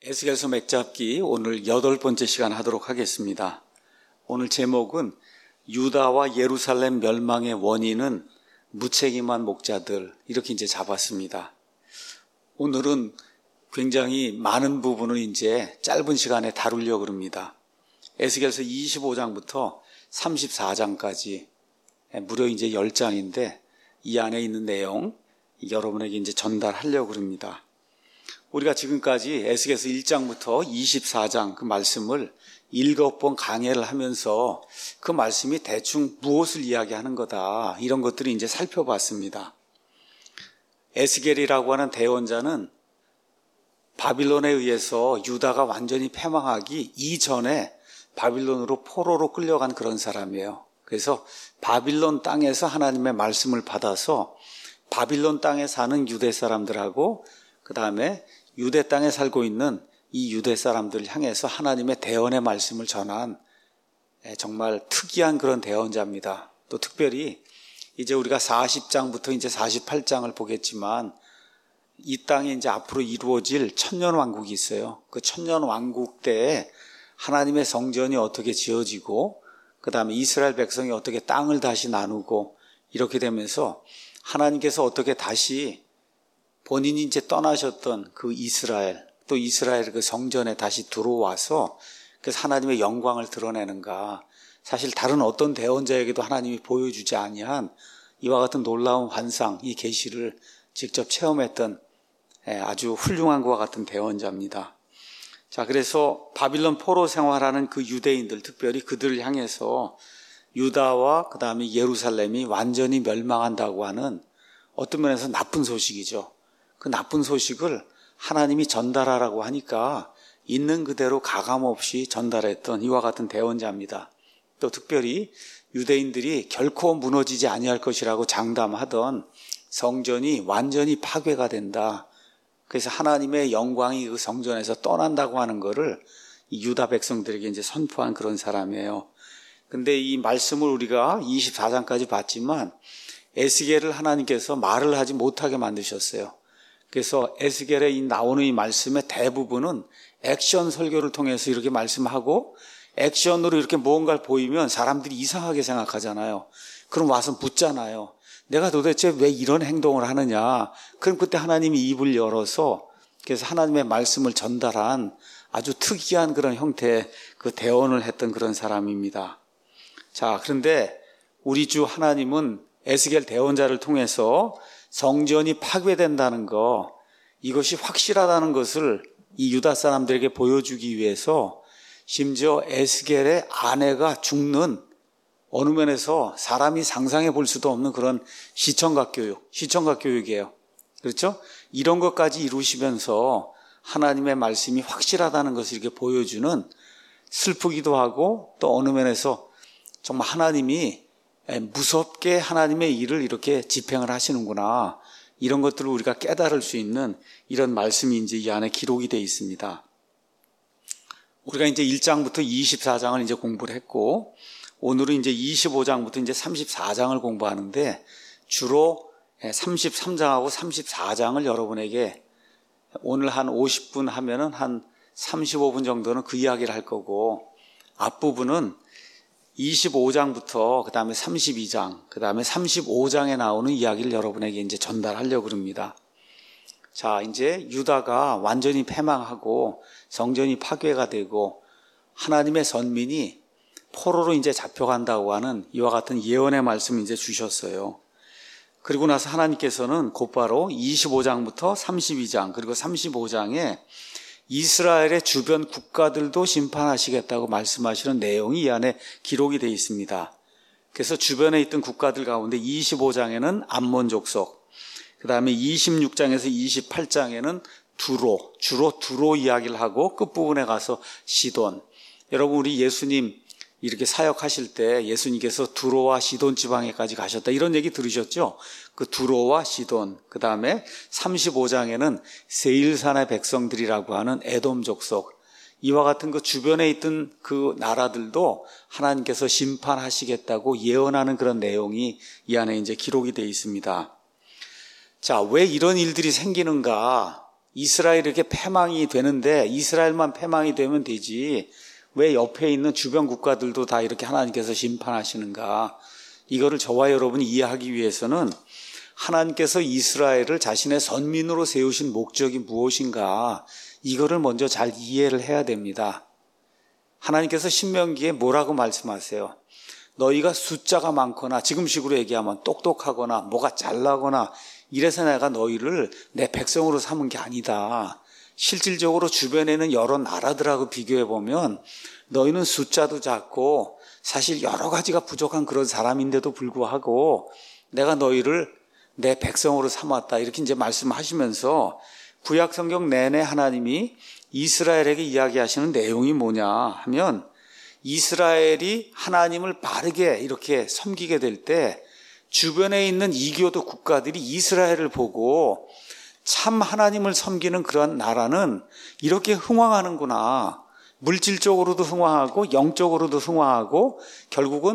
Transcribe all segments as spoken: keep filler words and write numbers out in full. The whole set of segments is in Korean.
에스겔서 맥잡기 오늘 여덟 번째 시간 하도록 하겠습니다. 오늘 제목은 유다와 예루살렘 멸망의 원인은 무책임한 목자들, 이렇게 이제 잡았습니다. 오늘은 굉장히 많은 부분을 이제 짧은 시간에 다루려고 합니다. 에스겔서 이십오 장부터 삼십사 장까지 무려 이제 열 장인데 이 안에 있는 내용 여러분에게 이제 전달하려고 합니다. 우리가 지금까지 에스겔서 일 장부터 이십사 장 그 말씀을 일곱 번 강해를 하면서 그 말씀이 대충 무엇을 이야기하는 거다, 이런 것들을 이제 살펴봤습니다. 에스겔이라고 하는 대원자는 바빌론에 의해서 유다가 완전히 패망하기 이전에 바빌론으로 포로로 끌려간 그런 사람이에요. 그래서 바빌론 땅에서 하나님의 말씀을 받아서 바빌론 땅에 사는 유대 사람들하고 그 다음에 유대 땅에 살고 있는 이 유대 사람들을 향해서 하나님의 대언의 말씀을 전한 정말 특이한 그런 대언자입니다. 또 특별히 이제 우리가 사십 장부터 이제 사십팔 장을 보겠지만 이 땅에 이제 앞으로 이루어질 천년 왕국이 있어요. 그 천년 왕국 때에 하나님의 성전이 어떻게 지어지고 그 다음에 이스라엘 백성이 어떻게 땅을 다시 나누고 이렇게 되면서 하나님께서 어떻게 다시 본인이 이제 떠나셨던 그 이스라엘, 또 이스라엘 그 성전에 다시 들어와서 그래서 하나님의 영광을 드러내는가. 사실 다른 어떤 대언자에게도 하나님이 보여주지 아니한 이와 같은 놀라운 환상, 이 계시를 직접 체험했던 아주 훌륭한 것과 같은 대언자입니다. 자, 그래서 바빌론 포로 생활하는 그 유대인들, 특별히 그들을 향해서 유다와 그 다음에 예루살렘이 완전히 멸망한다고 하는 어떤 면에서 나쁜 소식이죠. 그 나쁜 소식을 하나님이 전달하라고 하니까 있는 그대로 가감없이 전달했던 이와 같은 대언자입니다. 또 특별히 유대인들이 결코 무너지지 아니할 것이라고 장담하던 성전이 완전히 파괴가 된다. 그래서 하나님의 영광이 그 성전에서 떠난다고 하는 것을 이 유다 백성들에게 이제 선포한 그런 사람이에요. 근데 이 말씀을 우리가 이십사 장까지 봤지만 에스겔을 하나님께서 말을 하지 못하게 만드셨어요. 그래서 에스겔에 나오는 이 말씀의 대부분은 액션 설교를 통해서 이렇게 말씀하고 액션으로 이렇게 무언가를 보이면 사람들이 이상하게 생각하잖아요. 그럼 와서 묻잖아요. 내가 도대체 왜 이런 행동을 하느냐. 그럼 그때 하나님이 입을 열어서 그래서 하나님의 말씀을 전달한 아주 특이한 그런 형태의 그 대언을 했던 그런 사람입니다. 자, 그런데 우리 주 하나님은 에스겔 대언자를 통해서 성전이 파괴된다는 거, 이것이 확실하다는 것을 이 유다 사람들에게 보여주기 위해서 심지어 에스겔의 아내가 죽는 어느 면에서 사람이 상상해 볼 수도 없는 그런 시청각 교육, 시청각 교육이에요. 그렇죠? 이런 것까지 이루시면서 하나님의 말씀이 확실하다는 것을 이렇게 보여주는, 슬프기도 하고 또 어느 면에서 정말 하나님이 무섭게 하나님의 일을 이렇게 집행을 하시는구나, 이런 것들을 우리가 깨달을 수 있는 이런 말씀이 이제 이 안에 기록이 되어 있습니다. 우리가 이제 일 장부터 이십사 장을 이제 공부를 했고 오늘은 이제 이십오 장부터 이제 삼십사 장을 공부하는데 주로 삼십삼 장하고 삼십사 장을 여러분에게 오늘 한 오십 분 하면은 한 삼십오 분 정도는 그 이야기를 할 거고, 앞부분은 이십오 장부터 그 다음에 삼십이 장, 그 다음에 삼십오 장에 나오는 이야기를 여러분에게 이제 전달하려고 합니다. 자, 이제 유다가 완전히 패망하고 성전이 파괴가 되고 하나님의 선민이 포로로 이제 잡혀간다고 하는 이와 같은 예언의 말씀을 이제 주셨어요. 그리고 나서 하나님께서는 곧바로 이십오 장부터 삼십이 장 그리고 삼십오 장에 이스라엘의 주변 국가들도 심판하시겠다고 말씀하시는 내용이 이 안에 기록이 되어 있습니다. 그래서 주변에 있던 국가들 가운데 이십오 장에는 암몬 족속, 그 다음에 이십육 장에서 이십팔 장에는 두로, 주로 두로 이야기를 하고 끝부분에 가서 시돈. 여러분, 우리 예수님 이렇게 사역하실 때 예수님께서 두로와 시돈 지방에까지 가셨다, 이런 얘기 들으셨죠? 그 두로와 시돈, 그 다음에 삼십오 장에는 세일산의 백성들이라고 하는 에돔 족속, 이와 같은 그 주변에 있던 그 나라들도 하나님께서 심판하시겠다고 예언하는 그런 내용이 이 안에 이제 기록이 되어 있습니다. 자, 왜 이런 일들이 생기는가? 이스라엘에게 패망이 되는데 이스라엘만 패망이 되면 되지 왜 옆에 있는 주변 국가들도 다 이렇게 하나님께서 심판하시는가? 이거를 저와 여러분이 이해하기 위해서는 하나님께서 이스라엘을 자신의 선민으로 세우신 목적이 무엇인가? 이거를 먼저 잘 이해를 해야 됩니다. 하나님께서 신명기에 뭐라고 말씀하세요? 너희가 숫자가 많거나 지금식으로 얘기하면 똑똑하거나 뭐가 잘나거나 이래서 내가 너희를 내 백성으로 삼은 게 아니다. 실질적으로 주변에는 여러 나라들하고 비교해보면 너희는 숫자도 작고 사실 여러 가지가 부족한 그런 사람인데도 불구하고 내가 너희를 내 백성으로 삼았다. 이렇게 이제 말씀하시면서 구약 성경 내내 하나님이 이스라엘에게 이야기하시는 내용이 뭐냐 하면 이스라엘이 하나님을 바르게 이렇게 섬기게 될 때 주변에 있는 이교도 국가들이 이스라엘을 보고 참 하나님을 섬기는 그런 나라는 이렇게 흥왕하는구나. 물질적으로도 흥왕하고 영적으로도 흥왕하고 결국은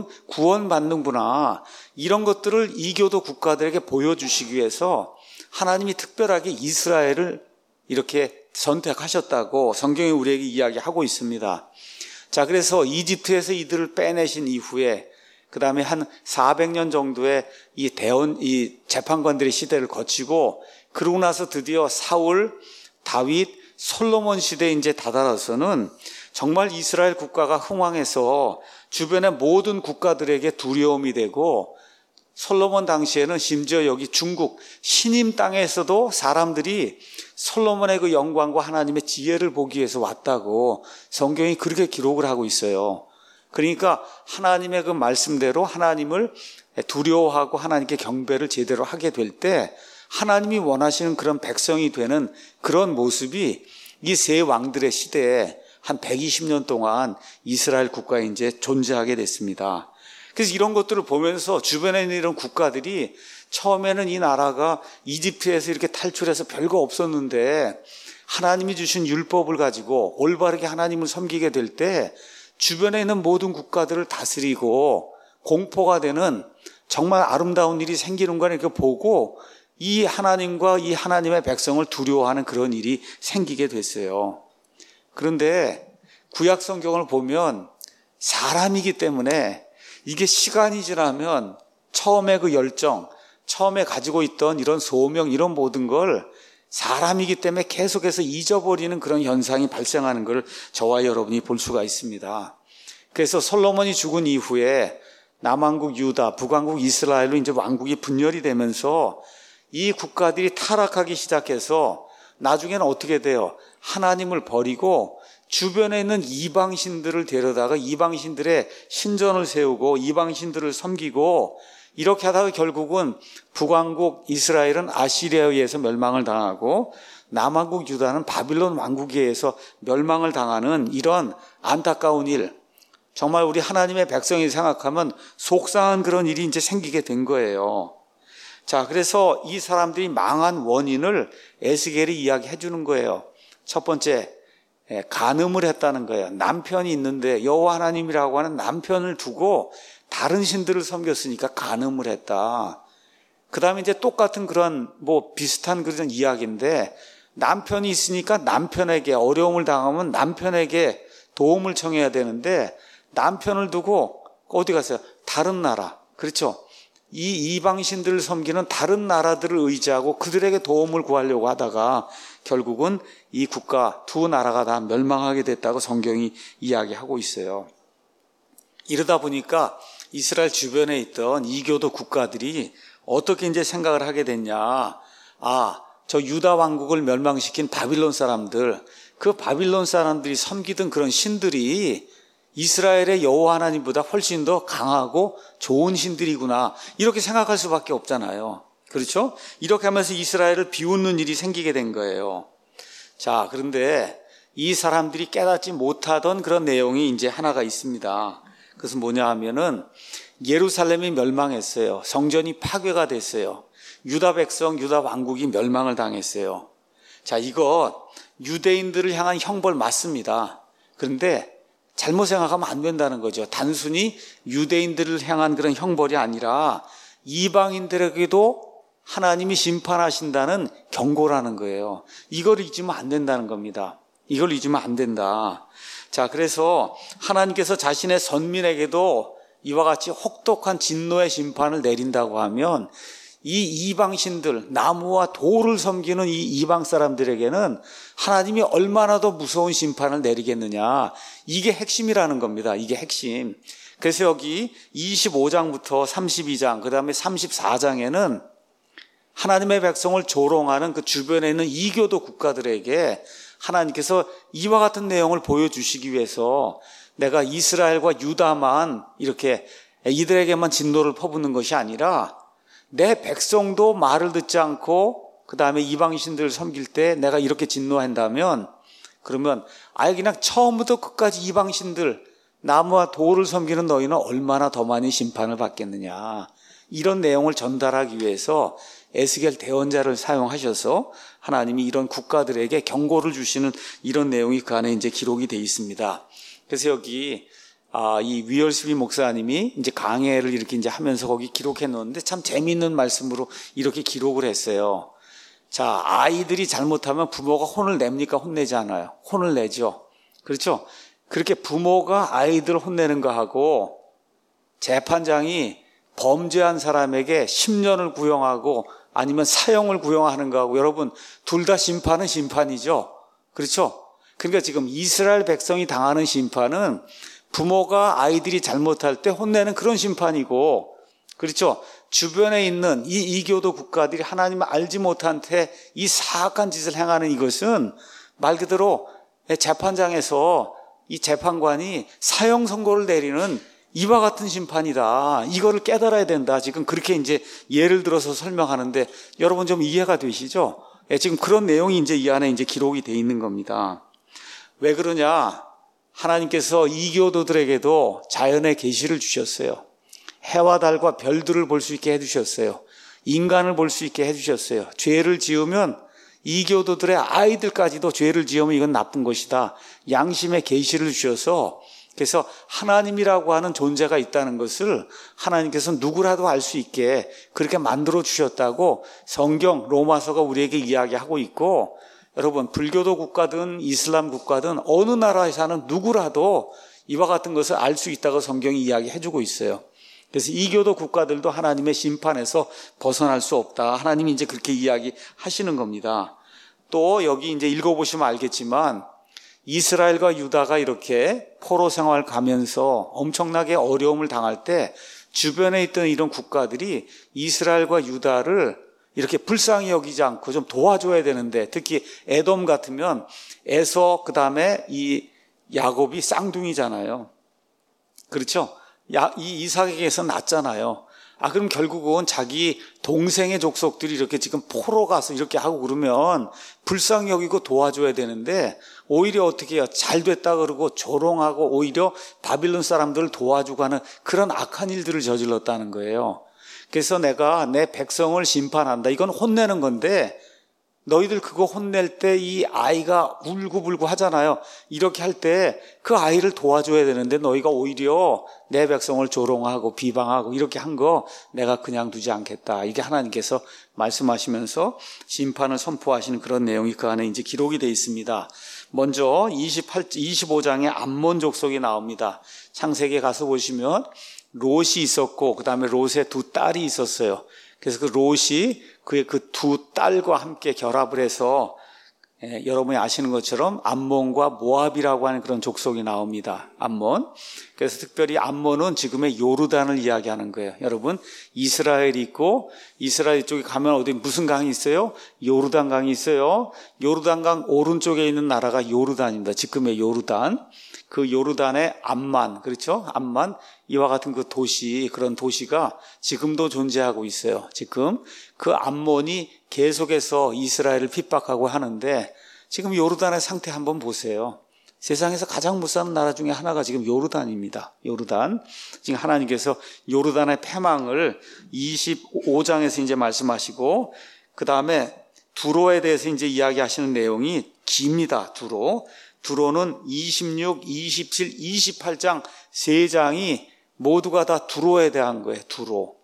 구원받는구나. 이런 것들을 이교도 국가들에게 보여주시기 위해서 하나님이 특별하게 이스라엘을 이렇게 선택하셨다고 성경이 우리에게 이야기하고 있습니다. 자, 그래서 이집트에서 이들을 빼내신 이후에 그 다음에 한 사백 년 정도의 이 대원, 이 재판관들의 시대를 거치고 그러고 나서 드디어 사울, 다윗, 솔로몬 시대에 이제 다다라서는 정말 이스라엘 국가가 흥왕해서 주변의 모든 국가들에게 두려움이 되고 솔로몬 당시에는 심지어 여기 중국 신임 땅에서도 사람들이 솔로몬의 그 영광과 하나님의 지혜를 보기 위해서 왔다고 성경이 그렇게 기록을 하고 있어요. 그러니까 하나님의 그 말씀대로 하나님을 두려워하고 하나님께 경배를 제대로 하게 될 때 하나님이 원하시는 그런 백성이 되는 그런 모습이 이 세 왕들의 시대에 한 백이십 년 동안 이스라엘 국가에 이제 존재하게 됐습니다. 그래서 이런 것들을 보면서 주변에 있는 이런 국가들이 처음에는 이 나라가 이집트에서 이렇게 탈출해서 별거 없었는데 하나님이 주신 율법을 가지고 올바르게 하나님을 섬기게 될 때 주변에 있는 모든 국가들을 다스리고 공포가 되는 정말 아름다운 일이 생기는 걸 이렇게 보고 이 하나님과 이 하나님의 백성을 두려워하는 그런 일이 생기게 됐어요. 그런데 구약 성경을 보면 사람이기 때문에 이게 시간이 지나면 처음에 그 열정, 처음에 가지고 있던 이런 소명, 이런 모든 걸 사람이기 때문에 계속해서 잊어버리는 그런 현상이 발생하는 걸 저와 여러분이 볼 수가 있습니다. 그래서 솔로몬이 죽은 이후에 남왕국 유다, 북왕국 이스라엘로 이제 왕국이 분열이 되면서 이 국가들이 타락하기 시작해서 나중에는 어떻게 돼요? 하나님을 버리고 주변에 있는 이방신들을 데려다가 이방신들의 신전을 세우고 이방신들을 섬기고 이렇게 하다가 결국은 북왕국 이스라엘은 아시리아에 의해서 멸망을 당하고 남왕국 유다는 바빌론 왕국에 의해서 멸망을 당하는 이런 안타까운 일, 정말 우리 하나님의 백성이 생각하면 속상한 그런 일이 이제 생기게 된 거예요. 자, 그래서 이 사람들이 망한 원인을 에스겔이 이야기해 주는 거예요. 첫 번째, 간음을 했다는 거예요. 남편이 있는데 여호와 하나님이라고 하는 남편을 두고 다른 신들을 섬겼으니까 간음을 했다. 그 다음에 이제 똑같은 그런 뭐 비슷한 그런 이야기인데 남편이 있으니까 남편에게 어려움을 당하면 남편에게 도움을 청해야 되는데 남편을 두고 어디 갔어요? 다른 나라. 그렇죠? 이 이방신들을 섬기는 다른 나라들을 의지하고 그들에게 도움을 구하려고 하다가 결국은 이 국가 두 나라가 다 멸망하게 됐다고 성경이 이야기하고 있어요. 이러다 보니까 이스라엘 주변에 있던 이교도 국가들이 어떻게 이제 생각을 하게 됐냐. 아, 저 유다 왕국을 멸망시킨 바빌론 사람들, 그 바빌론 사람들이 섬기던 그런 신들이 이스라엘의 여호와 하나님보다 훨씬 더 강하고 좋은 신들이구나. 이렇게 생각할 수밖에 없잖아요. 그렇죠? 이렇게 하면서 이스라엘을 비웃는 일이 생기게 된 거예요. 자, 그런데 이 사람들이 깨닫지 못하던 그런 내용이 이제 하나가 있습니다. 그것은 뭐냐 하면은 예루살렘이 멸망했어요. 성전이 파괴가 됐어요. 유다 백성, 유다 왕국이 멸망을 당했어요. 자, 이거 유대인들을 향한 형벌 맞습니다. 그런데 잘못 생각하면 안 된다는 거죠. 단순히 유대인들을 향한 그런 형벌이 아니라 이방인들에게도 하나님이 심판하신다는 경고라는 거예요. 이걸 잊으면 안 된다는 겁니다. 이걸 잊으면 안 된다. 자, 그래서 하나님께서 자신의 선민에게도 이와 같이 혹독한 진노의 심판을 내린다고 하면 이 이방신들, 나무와 돌을 섬기는 이 이방 사람들에게는 하나님이 얼마나 더 무서운 심판을 내리겠느냐. 이게 핵심이라는 겁니다. 이게 핵심. 그래서 여기 이십오 장부터 삼십이 장, 그 다음에 삼십사 장에는 하나님의 백성을 조롱하는 그 주변에 있는 이교도 국가들에게 하나님께서 이와 같은 내용을 보여주시기 위해서 내가 이스라엘과 유다만 이렇게 이들에게만 진노를 퍼붓는 것이 아니라 내 백성도 말을 듣지 않고 그 다음에 이방신들을 섬길 때 내가 이렇게 진노한다면 그러면 아예 그냥 처음부터 끝까지 이방신들 나무와 돌을 섬기는 너희는 얼마나 더 많이 심판을 받겠느냐. 이런 내용을 전달하기 위해서 에스겔 대언자를 사용하셔서 하나님이 이런 국가들에게 경고를 주시는 이런 내용이 그 안에 이제 기록이 되어 있습니다. 그래서 여기 아, 이 위얼스비 목사님이 이제 강해를 이렇게 이제 하면서 거기 기록해 놓는데 참 재미있는 말씀으로 이렇게 기록을 했어요. 자, 아이들이 잘못하면 부모가 혼을 냅니까? 혼내지 않아요. 혼을 내죠. 그렇죠? 그렇게 부모가 아이들 혼내는 거 하고 재판장이 범죄한 사람에게 십 년을 구형하고 아니면 사형을 구형하는 거하고 여러분 둘 다 심판은 심판이죠. 그렇죠? 그러니까 지금 이스라엘 백성이 당하는 심판은 부모가 아이들이 잘못할 때 혼내는 그런 심판이고, 그렇죠? 주변에 있는 이 이교도 국가들이 하나님을 알지 못한 채 이 사악한 짓을 행하는 이것은 말 그대로 재판장에서 이 재판관이 사형 선고를 내리는 이와 같은 심판이다. 이거를 깨달아야 된다. 지금 그렇게 이제 예를 들어서 설명하는데 여러분 좀 이해가 되시죠? 예, 지금 그런 내용이 이제 이 안에 이제 기록이 돼 있는 겁니다. 왜 그러냐? 하나님께서 이교도들에게도 자연의 계시를 주셨어요. 해와 달과 별들을 볼 수 있게 해주셨어요. 인간을 볼 수 있게 해주셨어요. 죄를 지으면 이교도들의 아이들까지도 죄를 지으면 이건 나쁜 것이다. 양심의 계시를 주셔서 그래서 하나님이라고 하는 존재가 있다는 것을 하나님께서 누구라도 알 수 있게 그렇게 만들어 주셨다고 성경 로마서가 우리에게 이야기하고 있고, 여러분 불교도 국가든 이슬람 국가든 어느 나라에 사는 누구라도 이와 같은 것을 알 수 있다고 성경이 이야기해주고 있어요. 그래서 이교도 국가들도 하나님의 심판에서 벗어날 수 없다. 하나님이 이제 그렇게 이야기하시는 겁니다. 또 여기 이제 읽어보시면 알겠지만 이스라엘과 유다가 이렇게 포로 생활 가면서 엄청나게 어려움을 당할 때 주변에 있던 이런 국가들이 이스라엘과 유다를 이렇게 불쌍히 여기지 않고 좀 도와줘야 되는데, 특히 에돔 같으면 에서 그 다음에 이 야곱이 쌍둥이잖아요. 그렇죠? 야, 이 이삭에게서 낳잖아요. 아, 그럼 결국은 자기 동생의 족속들이 이렇게 지금 포로 가서 이렇게 하고 그러면 불쌍히 여기고 도와줘야 되는데 오히려 어떻게 해요? 잘 됐다 그러고 조롱하고 오히려 바빌론 사람들을 도와주고 하는 그런 악한 일들을 저질렀다는 거예요. 그래서 내가 내 백성을 심판한다. 이건 혼내는 건데 너희들 그거 혼낼 때 이 아이가 울고불고 하잖아요. 이렇게 할 때 그 아이를 도와줘야 되는데 너희가 오히려 내 백성을 조롱하고 비방하고 이렇게 한 거 내가 그냥 두지 않겠다. 이게 하나님께서 말씀하시면서 심판을 선포하시는 그런 내용이 그 안에 이제 기록이 되어 있습니다. 먼저 이십팔, 이십오 장에 암몬 족속이 나옵니다. 창세기에 가서 보시면 롯이 있었고 그 다음에 롯의 두 딸이 있었어요. 그래서 그 롯이 그의 그 두 딸과 함께 결합을 해서 예, 여러분이 아시는 것처럼 암몬과 모압이라고 하는 그런 족속이 나옵니다. 암몬. 그래서 특별히 암몬은 지금의 요르단을 이야기하는 거예요. 여러분 이스라엘이 있고 이스라엘 쪽에 가면 어디 무슨 강이 있어요? 요르단 강이 있어요. 요르단 강 오른쪽에 있는 나라가 요르단입니다. 지금의 요르단. 그 요르단의 암만, 그렇죠? 암만, 이와 같은 그 도시, 그런 도시가 지금도 존재하고 있어요. 지금 그 암몬이 계속해서 이스라엘을 핍박하고 하는데 지금 요르단의 상태 한번 보세요. 세상에서 가장 못 사는 나라 중에 하나가 지금 요르단입니다. 요르단. 지금 하나님께서 요르단의 패망을 이십오 장에서 이제 말씀하시고, 그 다음에 두로에 대해서 이제 이야기하시는 내용이 깁니다. 두로. 두로는 이십육, 이십칠, 이십팔 장 세 장이 모두가 다 두로에 대한 거예요. 두로.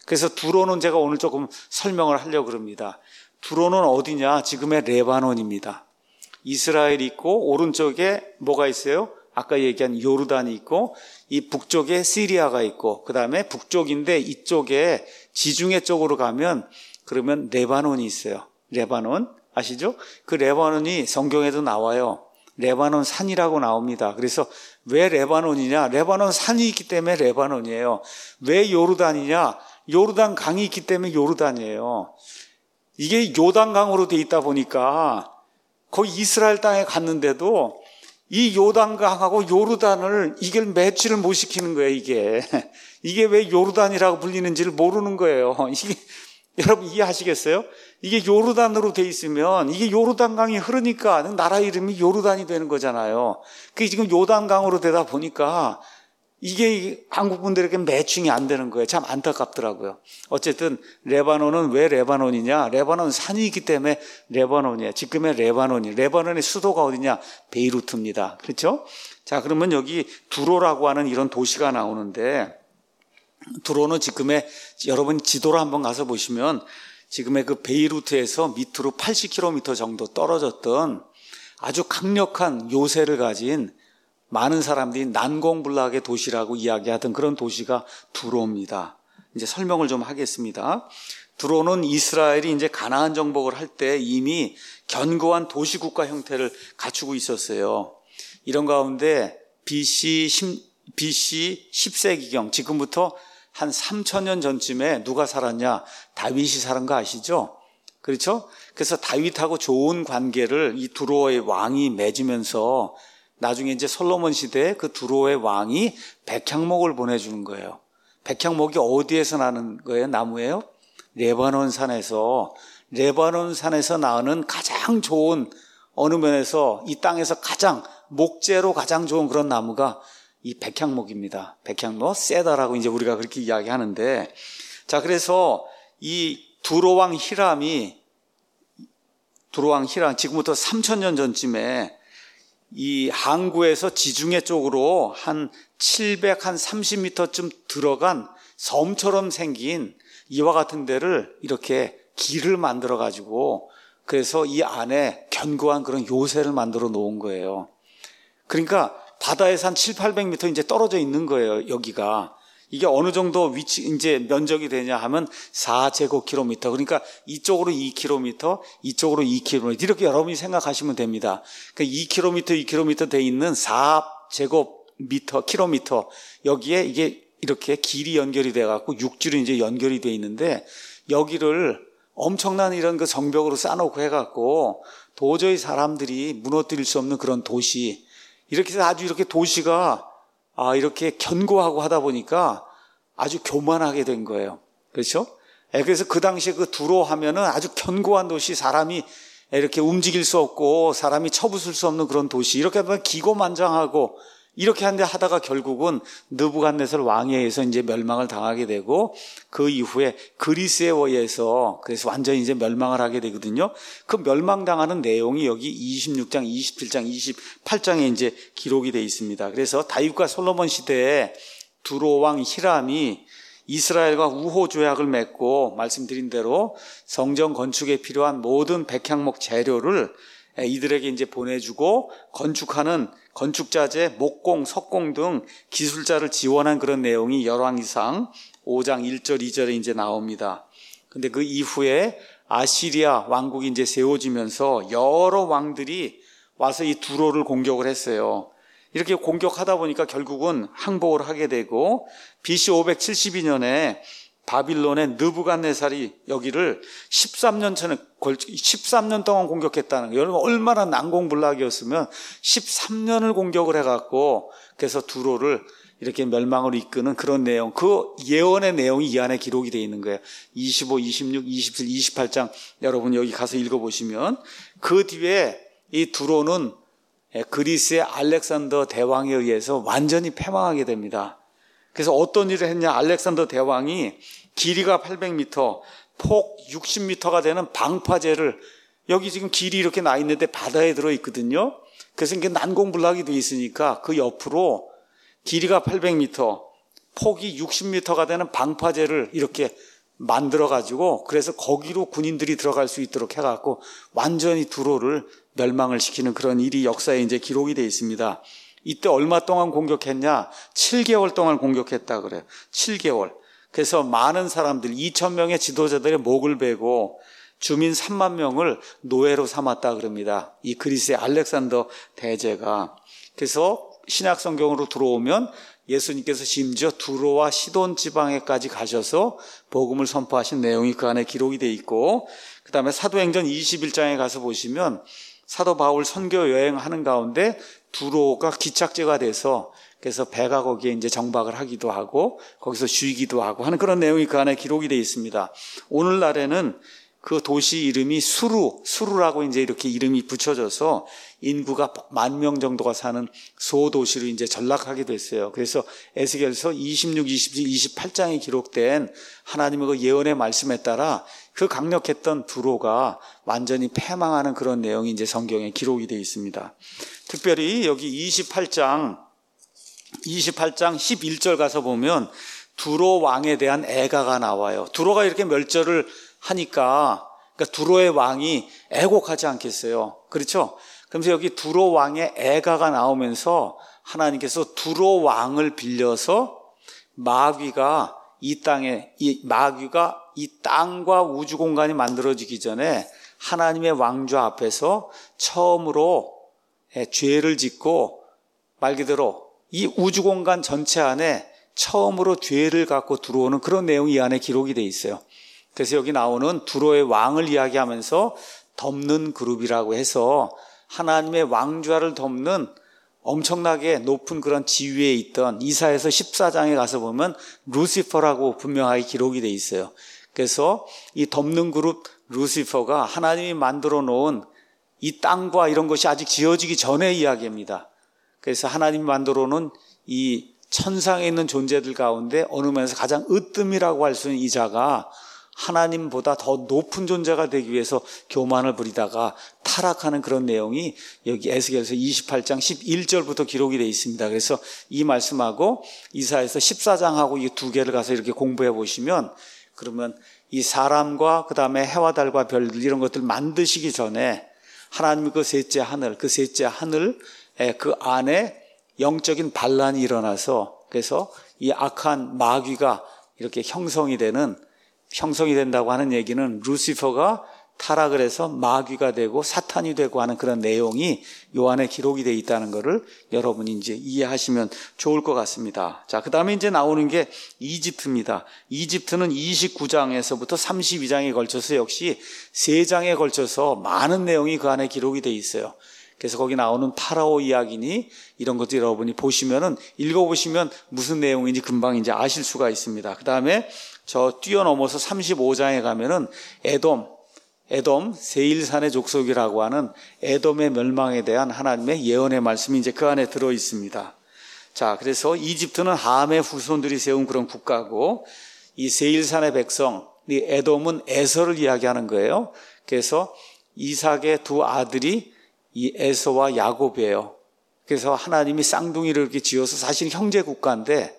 그래서 두로는 제가 오늘 조금 설명을 하려고 합니다. 두로는 어디냐? 지금의 레바논입니다. 이스라엘이 있고 오른쪽에 뭐가 있어요? 아까 얘기한 요르단이 있고 이 북쪽에 시리아가 있고 그 다음에 북쪽인데 이쪽에 지중해 쪽으로 가면 그러면 레바논이 있어요. 레바논 아시죠? 그 레바논이 성경에도 나와요. 레바논 산이라고 나옵니다. 그래서 왜 레바논이냐? 레바논 산이 있기 때문에 레바논이에요. 왜 요르단이냐? 요르단 강이 있기 때문에 요르단이에요. 이게 요단강으로 돼 있다 보니까 거기 이스라엘 땅에 갔는데도 이 요단강하고 요르단을 이걸 매치를 못 시키는 거예요. 이게 이게 왜 요르단이라고 불리는지를 모르는 거예요. 이게 여러분 이해하시겠어요? 이게 요르단으로 돼 있으면 이게 요르단강이 흐르니까 나라 이름이 요르단이 되는 거잖아요. 그게 지금 요단강으로 되다 보니까 이게 한국 분들에게 매칭이 안 되는 거예요. 참 안타깝더라고요. 어쨌든 레바논은 왜 레바논이냐? 레바논 산이 있기 때문에 레바논이에요. 지금의 레바논이. 레바논의 수도가 어디냐? 베이루트입니다. 그렇죠? 자, 그러면 여기 두로라고 하는 이런 도시가 나오는데 두로는 지금의 여러분 지도로 한번 가서 보시면 지금의 그 베이루트에서 밑으로 팔십 킬로미터 정도 떨어졌던 아주 강력한 요새를 가진 많은 사람들이 난공불락의 도시라고 이야기하던 그런 도시가 두로입니다. 이제 설명을 좀 하겠습니다. 두로는 이스라엘이 이제 가나안 정복을 할 때 이미 견고한 도시국가 형태를 갖추고 있었어요. 이런 가운데 비씨 십 세기경, 지금부터 한 삼천 년 전쯤에 누가 살았냐? 다윗이 살은 거 아시죠? 그렇죠? 그래서 다윗하고 좋은 관계를 이 두로의 왕이 맺으면서 나중에 이제 솔로몬 시대에 그 두로의 왕이 백향목을 보내주는 거예요. 백향목이 어디에서 나는 거예요? 나무예요? 레바논 산에서. 레바논 산에서 나는 가장 좋은, 어느 면에서 이 땅에서 가장 목재로 가장 좋은 그런 나무가 이 백향목입니다. 백향목, 세다라고 이제 우리가 그렇게 이야기하는데, 자, 그래서 이 두로왕 히람이, 두로왕 히람, 지금부터 삼천 년 전쯤에 이 항구에서 지중해 쪽으로 한 칠백삼십 미터쯤 들어간 섬처럼 생긴 이와 같은 데를 이렇게 길을 만들어 가지고 그래서 이 안에 견고한 그런 요새를 만들어 놓은 거예요. 그러니까 바다에서 한 칠팔백 미터 이제 떨어져 있는 거예요, 여기가. 이게 어느 정도 위치, 이제 면적이 되냐 하면 사 제곱킬로미터. 그러니까 이쪽으로 이 킬로미터, 이쪽으로 이 킬로미터. 이렇게 여러분이 생각하시면 됩니다. 그러니까 이 킬로미터, 이 킬로미터 돼 있는 사 제곱미터, 킬로미터. 여기에 이게 이렇게 길이 연결이 돼 갖고 육지로 이제 연결이 돼 있는데 여기를 엄청난 이런 그 성벽으로 쌓아놓고 해 갖고 도저히 사람들이 무너뜨릴 수 없는 그런 도시. 이렇게 해서 아주 이렇게 도시가 아, 이렇게 견고하고 하다 보니까 아주 교만하게 된 거예요. 그렇죠? 그래서 그 당시에 그 두로 하면은 아주 견고한 도시, 사람이 이렇게 움직일 수 없고 사람이 쳐부술 수 없는 그런 도시. 이렇게 하면 기고만장하고 이렇게 한데 하다가 결국은 느부갓네살 왕에 의해서 이제 멸망을 당하게 되고 그 이후에 그리스에 의해서 그래서 완전히 이제 멸망을 하게 되거든요. 그 멸망당하는 내용이 여기 이십육 장, 이십칠 장, 이십팔 장에 이제 기록이 되어 있습니다. 그래서 다윗과 솔로몬 시대에 두로 왕 히람이 이스라엘과 우호 조약을 맺고 말씀드린 대로 성전 건축에 필요한 모든 백향목 재료를 이들에게 이제 보내주고 건축하는 건축자재, 목공, 석공 등 기술자를 지원한 그런 내용이 열왕기상 오 장 일 절 이 절에 이제 나옵니다. 근데 그 이후에 아시리아 왕국이 이제 세워지면서 여러 왕들이 와서 이 두로를 공격을 했어요. 이렇게 공격하다 보니까 결국은 항복을 하게 되고 비씨 오백칠십이 년에 바빌론의 느부갓네살이 여기를 십삼 년 전에 십삼 년 동안 공격했다는 거예요. 여러분 얼마나 난공불락이었으면 십삼 년을 공격을 해갖고 그래서 두로를 이렇게 멸망으로 이끄는 그런 내용, 그 예언의 내용이 이 안에 기록이 되어 있는 거예요. 이십오, 이십육, 이십칠, 이십팔 장 여러분 여기 가서 읽어보시면 그 뒤에 이 두로는 그리스의 알렉산더 대왕에 의해서 완전히 패망하게 됩니다. 그래서 어떤 일을 했냐? 알렉산더 대왕이 길이가 팔백 미터, 폭 육십 미터가 되는 방파제를 여기 지금 길이 이렇게 나 있는데 바다에 들어 있거든요. 그래서 이게 난공불락이 돼 있으니까 그 옆으로 길이가 팔백 미터, 폭이 육십 미터가 되는 방파제를 이렇게 만들어가지고 그래서 거기로 군인들이 들어갈 수 있도록 해갖고 완전히 두로를 멸망을 시키는 그런 일이 역사에 이제 기록이 되어 있습니다. 이때 얼마 동안 공격했냐? 칠 개월 동안 공격했다 그래요. 칠 개월. 그래서 많은 사람들, 이천 명의 지도자들의 목을 베고 주민 삼만 명을 노예로 삼았다 그럽니다. 이 그리스의 알렉산더 대제가. 그래서 신약 성경으로 들어오면 예수님께서 심지어 두로와 시돈 지방에까지 가셔서 복음을 선포하신 내용이 그 안에 기록이 되어 있고, 그 다음에 사도행전 이십일 장에 가서 보시면 사도 바울 선교 여행하는 가운데 두로가 기착지가 돼서 그래서 배가 거기에 이제 정박을 하기도 하고 거기서 쉬기도 하고 하는 그런 내용이 그 안에 기록이 되어 있습니다. 오늘날에는 그 도시 이름이 수루, 수루라고 이제 이렇게 이름이 붙여져서 인구가 만 명 정도가 사는 소도시로 이제 전락하게 됐어요. 그래서 에스겔서 이십육, 이십칠, 이십팔 장에 기록된 하나님의 그 예언의 말씀에 따라 그 강력했던 두로가 완전히 패망하는 그런 내용이 이제 성경에 기록이 되어 있습니다. 특별히 여기 이십팔 장, 이십팔 장 십일 절 가서 보면 두로 왕에 대한 애가가 나와요. 두로가 이렇게 멸절을 하니까 그러니까 두로의 왕이 애곡하지 않겠어요. 그렇죠? 그러면서 여기 두로 왕의 애가가 나오면서 하나님께서 두로 왕을 빌려서 마귀가 이 땅에 이 마귀가 이 땅과 우주 공간이 만들어지기 전에 하나님의 왕좌 앞에서 처음으로 죄를 짓고 말 그대로 이 우주 공간 전체 안에 처음으로 죄를 갖고 들어오는 그런 내용이 이 안에 기록이 돼 있어요. 그래서 여기 나오는 두로의 왕을 이야기하면서 덮는 그룹이라고 해서 하나님의 왕좌를 덮는 엄청나게 높은 그런 지위에 있던 이사야서 십사 장에 가서 보면 루시퍼라고 분명하게 기록이 돼 있어요. 그래서 이 덮는 그룹 루시퍼가 하나님이 만들어 놓은 이 땅과 이런 것이 아직 지어지기 전의 이야기입니다. 그래서 하나님이 만들어 놓은 이 천상에 있는 존재들 가운데 어느 면에서 가장 으뜸이라고 할 수 있는 이 자가 하나님보다 더 높은 존재가 되기 위해서 교만을 부리다가 타락하는 그런 내용이 여기 에스겔서 이십팔 장 십일 절부터 기록이 되어 있습니다. 그래서 이 말씀하고 이사야서 십사 장하고 이 두 개를 가서 이렇게 공부해 보시면 그러면 이 사람과 그 다음에 해와 달과 별들 이런 것들 만드시기 전에 하나님의 그 셋째 하늘, 그 셋째 하늘 그 안에 영적인 반란이 일어나서 그래서 이 악한 마귀가 이렇게 형성이 되는 형성이 된다고 하는 얘기는 루시퍼가 타락을 해서 마귀가 되고 사탄이 되고 하는 그런 내용이 요 안에 기록이 되어 있다는 것을 여러분이 이제 이해하시면 좋을 것 같습니다. 자, 그 다음에 이제 나오는 게 이집트입니다. 이집트는 이십구 장에서부터 삼십이 장에 걸쳐서 역시 세 장에 걸쳐서 많은 내용이 그 안에 기록이 되어 있어요. 그래서 거기 나오는 파라오 이야기니 이런 것들 여러분이 보시면은 읽어보시면 무슨 내용인지 금방 이제 아실 수가 있습니다. 그 다음에 저 뛰어넘어서 삼십오 장에 가면은 에돔, 에돔 세일산의 족속이라고 하는 에돔의 멸망에 대한 하나님의 예언의 말씀이 이제 그 안에 들어 있습니다. 자, 그래서 이집트는 함의 후손들이 세운 그런 국가고 이 세일산의 백성, 이 에돔은 에서를 이야기하는 거예요. 그래서 이삭의 두 아들이 이 에서와 야곱이에요. 그래서 하나님이 쌍둥이를 이렇게 지어서 사실 형제 국가인데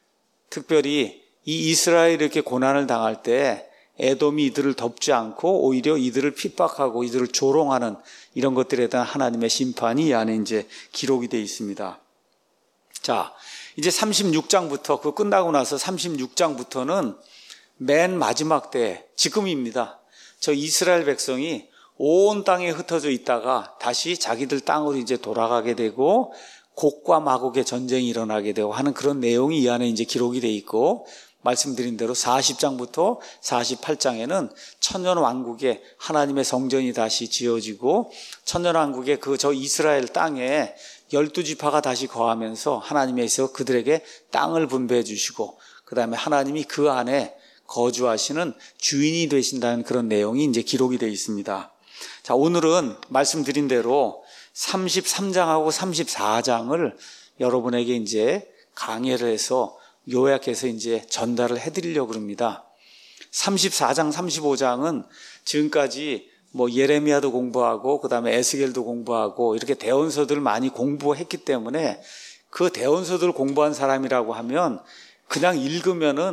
특별히 이 이스라엘이 이렇게 고난을 당할 때 에돔이 이들을 덮지 않고 오히려 이들을 핍박하고 이들을 조롱하는 이런 것들에 대한 하나님의 심판이 이 안에 이제 기록이 되어 있습니다. 자, 이제 삼십육 장부터 그 끝나고 나서 삼십육 장부터는 맨 마지막 때 지금입니다. 저 이스라엘 백성이 온 땅에 흩어져 있다가 다시 자기들 땅으로 이제 돌아가게 되고 곡과 마곡의 전쟁이 일어나게 되고 하는 그런 내용이 이 안에 이제 기록이 되어 있고 말씀드린 대로 사십 장부터 사십팔 장에는 천년왕국의 하나님의 성전이 다시 지어지고 천년왕국의 그 저 이스라엘 땅에 열두 지파가 다시 거하면서 하나님께서 그들에게 땅을 분배해 주시고 그 다음에 하나님이 그 안에 거주하시는 주인이 되신다는 그런 내용이 이제 기록이 되어 있습니다. 자, 오늘은 말씀드린 대로 삼십삼 장하고 삼십사 장을 여러분에게 이제 강의를 해서 요약해서 이제 전달을 해드리려고 합니다. 삼십사 장, 삼십오 장은 지금까지 뭐 예레미야도 공부하고 그 다음에 에스겔도 공부하고 이렇게 대원서들을 많이 공부했기 때문에 그 대원서들을 공부한 사람이라고 하면 그냥 읽으면은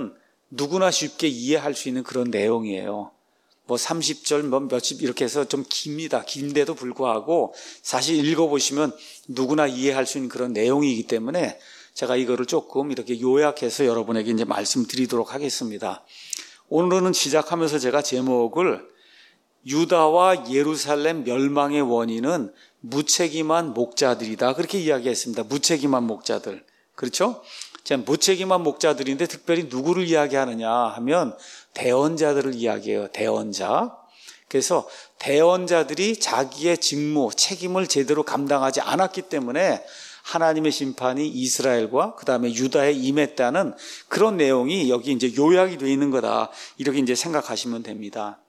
누구나 쉽게 이해할 수 있는 그런 내용이에요. 뭐 삼십 절, 뭐 몇십 이렇게 해서 좀 깁니다. 긴데도 불구하고 사실 읽어보시면 누구나 이해할 수 있는 그런 내용이기 때문에 제가 이거를 조금 이렇게 요약해서 여러분에게 이제 말씀드리도록 하겠습니다. 오늘은 시작하면서 제가 제목을 유다와 예루살렘 멸망의 원인은 무책임한 목자들이다. 그렇게 이야기했습니다. 무책임한 목자들. 그렇죠? 자, 무책임한 목자들인데 특별히 누구를 이야기하느냐 하면 대언자들을 이야기해요. 대언자. 그래서 대언자들이 자기의 직무, 책임을 제대로 감당하지 않았기 때문에 하나님의 심판이 이스라엘과 그 다음에 유다에 임했다는 그런 내용이 여기 이제 요약이 되어 있는 거다. 이렇게 이제 생각하시면 됩니다.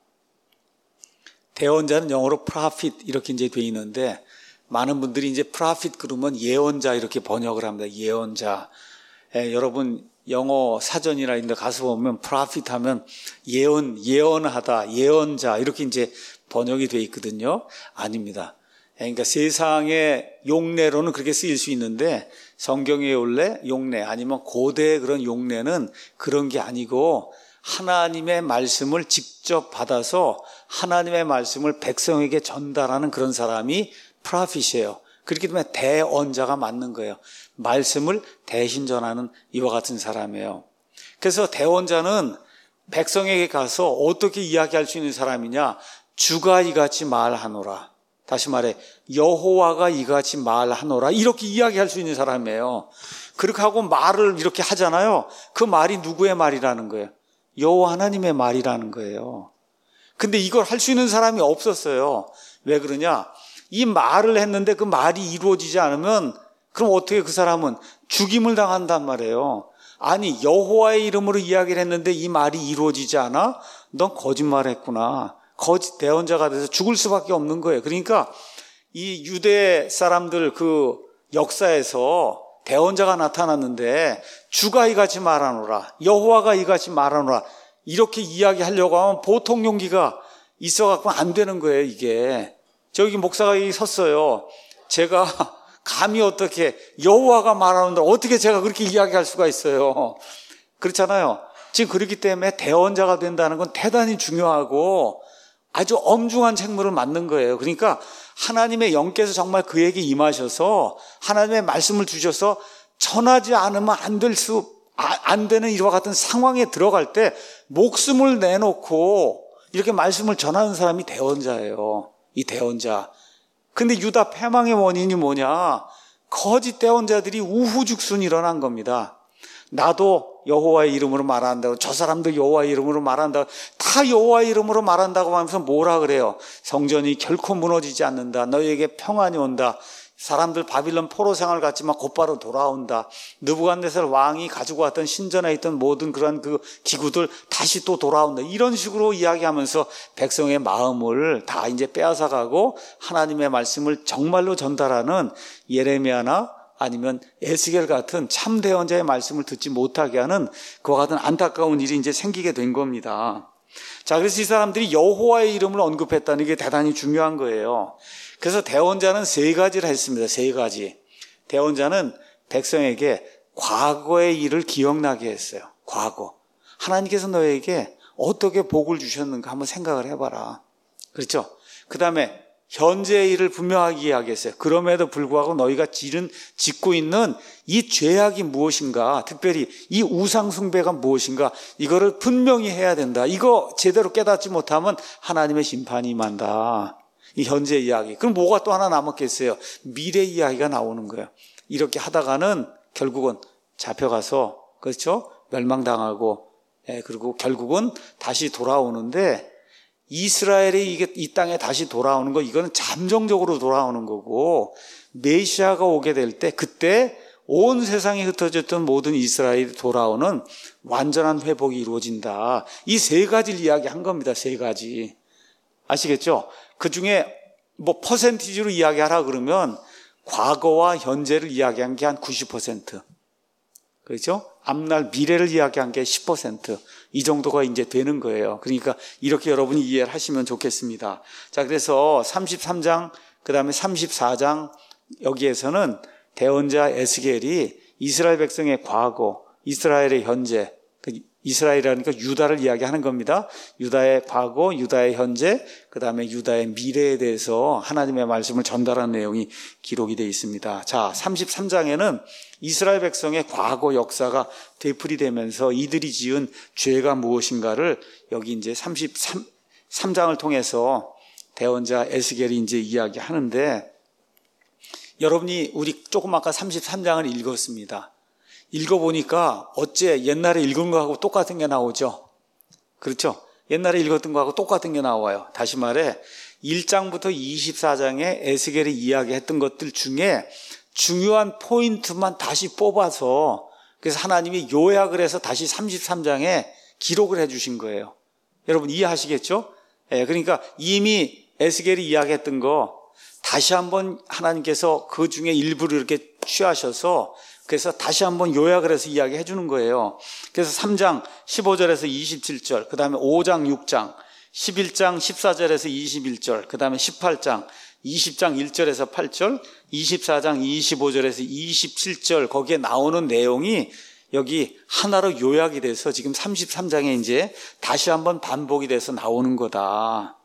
대언자는 영어로 prophet 이렇게 이제 되어 있는데 많은 분들이 이제 prophet 그러면 예언자 이렇게 번역을 합니다. 예언자. 예, 여러분 영어 사전이나 이런 데 가서 보면 prophet 하면 예언, 예언하다, 예언자 이렇게 이제 번역이 되어 있거든요. 아닙니다. 그러니까 세상의 용례로는 그렇게 쓰일 수 있는데 성경의 원래 용례 아니면 고대의 그런 용례는 그런 게 아니고 하나님의 말씀을 직접 받아서 하나님의 말씀을 백성에게 전달하는 그런 사람이 프로핏이에요. 그렇기 때문에 대언자가 맞는 거예요. 말씀을 대신 전하는 이와 같은 사람이에요. 그래서 대언자는 백성에게 가서 어떻게 이야기할 수 있는 사람이냐? 주가 이같이 말하노라. 다시 말해 여호와가 이같이 말하노라. 이렇게 이야기할 수 있는 사람이에요. 그렇게 하고 말을 이렇게 하잖아요. 그 말이 누구의 말이라는 거예요? 여호와 하나님의 말이라는 거예요. 근데 이걸 할 수 있는 사람이 없었어요. 왜 그러냐? 이 말을 했는데 그 말이 이루어지지 않으면 그럼 어떻게 그 사람은 죽임을 당한단 말이에요. 아니 여호와의 이름으로 이야기를 했는데 이 말이 이루어지지 않아? 넌 거짓말했구나. 거짓 대언자가 돼서 죽을 수밖에 없는 거예요. 그러니까 이 유대 사람들 그 역사에서 대언자가 나타났는데 주가 이같이 말하노라, 여호와가 이같이 말하노라 이렇게 이야기하려고 하면 보통 용기가 있어갖고 안 되는 거예요. 이게 저기 목사가 여기 섰어요. 제가 감히 어떻게 여호와가 말하는데 어떻게 제가 그렇게 이야기할 수가 있어요. 그렇잖아요. 지금 그렇기 때문에 대언자가 된다는 건 대단히 중요하고 아주 엄중한 책무를 맡는 거예요. 그러니까 하나님의 영께서 정말 그에게 임하셔서 하나님의 말씀을 주셔서 전하지 않으면 안 될 수, 안 되는 이와 같은 상황에 들어갈 때 목숨을 내놓고 이렇게 말씀을 전하는 사람이 대언자예요. 이 대언자. 근데 유다 패망의 원인이 뭐냐? 거짓 대언자들이 우후죽순 일어난 겁니다. 나도 여호와의 이름으로 말한다고, 저 사람도 여호와의 이름으로 말한다고, 다 여호와의 이름으로 말한다고 하면서 뭐라 그래요? 성전이 결코 무너지지 않는다. 너희에게 평안이 온다. 사람들 바빌론 포로 생활 갔지만 곧바로 돌아온다. 느부갓네살 왕이 가지고 왔던 신전에 있던 모든 그런 그 기구들 다시 또 돌아온다. 이런 식으로 이야기하면서 백성의 마음을 다 이제 빼앗아가고 하나님의 말씀을 정말로 전달하는 예레미야나 아니면 에스겔 같은 참 대언자의 말씀을 듣지 못하게 하는 그와 같은 안타까운 일이 이제 생기게 된 겁니다. 자, 그래서 이 사람들이 여호와의 이름을 언급했다는 게 대단히 중요한 거예요. 그래서 대언자는 세 가지를 했습니다. 세 가지. 대언자는 백성에게 과거의 일을 기억나게 했어요. 과거. 하나님께서 너에게 어떻게 복을 주셨는가 한번 생각을 해봐라. 그렇죠? 그 다음에 현재의 일을 분명하게 이야기했어요. 그럼에도 불구하고 너희가 지른, 짓고 있는 이 죄악이 무엇인가, 특별히 이 우상 숭배가 무엇인가, 이거를 분명히 해야 된다. 이거 제대로 깨닫지 못하면 하나님의 심판이 임한다. 이 현재 이야기. 그럼 뭐가 또 하나 남았겠어요? 미래 이야기가 나오는 거예요. 이렇게 하다가는 결국은 잡혀가서, 그렇죠? 멸망당하고, 예, 그리고 결국은 다시 돌아오는데, 이스라엘이 이게 이 땅에 다시 돌아오는 거, 이거는 잠정적으로 돌아오는 거고, 메시아가 오게 될 때, 그때 온 세상에 흩어졌던 모든 이스라엘이 돌아오는 완전한 회복이 이루어진다. 이 세 가지를 이야기한 겁니다. 세 가지. 아시겠죠? 그 중에 뭐 퍼센티지로 이야기하라 그러면 과거와 현재를 이야기한 게 한 구십 퍼센트. 그렇죠? 앞날 미래를 이야기한 게 십 퍼센트. 이 정도가 이제 되는 거예요. 그러니까 이렇게 여러분이 이해를 하시면 좋겠습니다. 자, 그래서 삼십삼 장, 그 다음에 삼십사 장 여기에서는 대언자 에스겔이 이스라엘 백성의 과거, 이스라엘의 현재, 이스라엘이라니까 유다를 이야기하는 겁니다. 유다의 과거, 유다의 현재, 그 다음에 유다의 미래에 대해서 하나님의 말씀을 전달하는 내용이 기록이 되어 있습니다. 자, 삼십삼 장에는 이스라엘 백성의 과거 역사가 되풀이되면서 이들이 지은 죄가 무엇인가를 여기 이제 삼십삼 장을 통해서 대언자 에스겔이 이제 이야기하는데, 여러분이 우리 조금 아까 삼십삼 장을 읽었습니다. 읽어보니까 어째 옛날에 읽은 거하고 똑같은 게 나오죠. 그렇죠? 옛날에 읽었던 거하고 똑같은 게 나와요. 다시 말해 일 장부터 이십사 장에 에스겔이 이야기했던 것들 중에 중요한 포인트만 다시 뽑아서, 그래서 하나님이 요약을 해서 다시 삼십삼 장에 기록을 해 주신 거예요. 여러분 이해하시겠죠? 예, 그러니까 이미 에스겔이 이야기했던 거 다시 한번 하나님께서 그 중에 일부를 이렇게 취하셔서 그래서 다시 한번 요약을 해서 이야기해 주는 거예요. 그래서 삼 장 십오 절에서 이십칠 절, 그 다음에 오 장 육 장, 십일 장 십사 절에서 이십일 절, 그 다음에 십팔 장 이십 장 일 절에서 팔 절, 이십사 장 이십오 절에서 이십칠 절, 거기에 나오는 내용이 여기 하나로 요약이 돼서 지금 삼십삼 장에 이제 다시 한번 반복이 돼서 나오는 거다.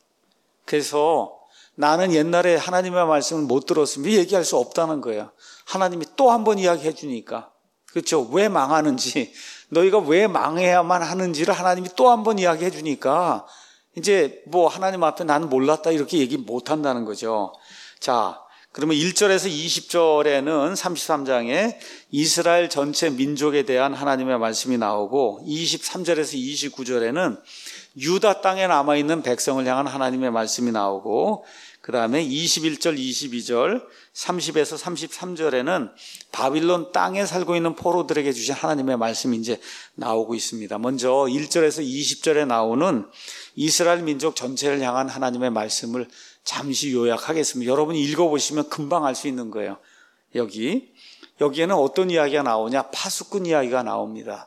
그래서 나는 옛날에 하나님의 말씀을 못 들었으면 얘기할 수 없다는 거예요. 하나님이 또 한 번 이야기해 주니까. 그렇죠? 왜 망하는지, 너희가 왜 망해야만 하는지를 하나님이 또 한 번 이야기해 주니까 이제 뭐 하나님 앞에 나는 몰랐다 이렇게 얘기 못 한다는 거죠. 자, 그러면 일 절에서 이십 절에는 삼십삼 장에 이스라엘 전체 민족에 대한 하나님의 말씀이 나오고, 이십삼 절에서 이십구 절에는 유다 땅에 남아있는 백성을 향한 하나님의 말씀이 나오고, 그 다음에 이십일 절, 이십이 절, 삼십에서 삼십삼 절에는 바빌론 땅에 살고 있는 포로들에게 주신 하나님의 말씀이 이제 나오고 있습니다. 먼저 일 절에서 이십 절에 나오는 이스라엘 민족 전체를 향한 하나님의 말씀을 잠시 요약하겠습니다. 여러분이 읽어보시면 금방 알 수 있는 거예요. 여기, 여기에는 어떤 이야기가 나오냐? 파수꾼 이야기가 나옵니다.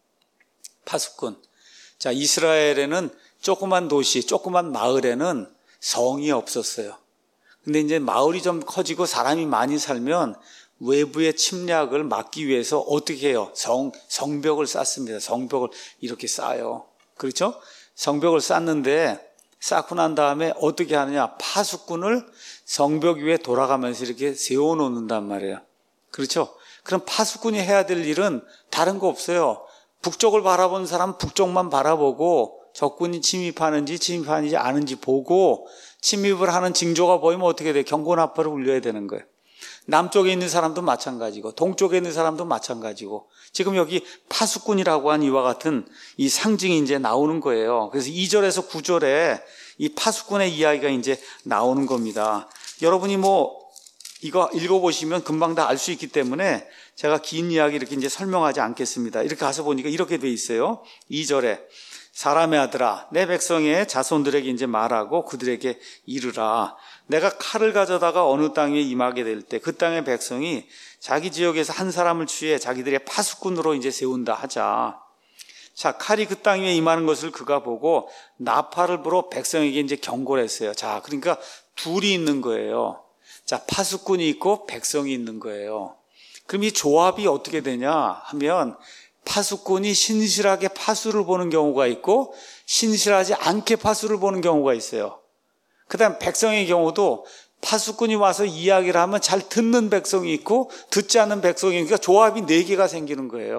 파수꾼. 자, 이스라엘에는 조그만 도시, 조그만 마을에는 성이 없었어요. 근데 이제 마을이 좀 커지고 사람이 많이 살면 외부의 침략을 막기 위해서 어떻게 해요? 성, 성벽을 쌓습니다. 성벽을 이렇게 쌓아요. 그렇죠? 성벽을 쌓는데 쌓고 난 다음에 어떻게 하느냐? 파수꾼을 성벽 위에 돌아가면서 이렇게 세워놓는단 말이에요. 그렇죠? 그럼 파수꾼이 해야 될 일은 다른 거 없어요. 북쪽을 바라보는 사람은 북쪽만 바라보고 적군이 침입하는지 침입하는지 아는지 보고, 침입을 하는 징조가 보이면 어떻게 돼요? 경고나팔을 울려야 되는 거예요. 남쪽에 있는 사람도 마찬가지고 동쪽에 있는 사람도 마찬가지고, 지금 여기 파수꾼이라고 한 이와 같은 이 상징이 이제 나오는 거예요. 그래서 이 절에서 구 절에 이 파수꾼의 이야기가 이제 나오는 겁니다. 여러분이 뭐 이거 읽어보시면 금방 다 알 수 있기 때문에 제가 긴 이야기 이렇게 이제 설명하지 않겠습니다. 이렇게 가서 보니까 이렇게 돼 있어요. 이 절에 사람의 아들아, 내 백성의 자손들에게 이제 말하고 그들에게 이르라. 내가 칼을 가져다가 어느 땅에 임하게 될 때 그 땅의 백성이 자기 지역에서 한 사람을 취해 자기들의 파수꾼으로 이제 세운다 하자. 자, 칼이 그 땅 위에 임하는 것을 그가 보고 나팔을 불어 백성에게 이제 경고를 했어요. 자, 그러니까 둘이 있는 거예요. 자, 파수꾼이 있고 백성이 있는 거예요. 그럼 이 조합이 어떻게 되냐 하면, 파수꾼이 신실하게 파수를 보는 경우가 있고 신실하지 않게 파수를 보는 경우가 있어요. 그 다음 백성의 경우도 파수꾼이 와서 이야기를 하면 잘 듣는 백성이 있고 듣지 않는 백성이 있으니까 조합이 네 개가 생기는 거예요.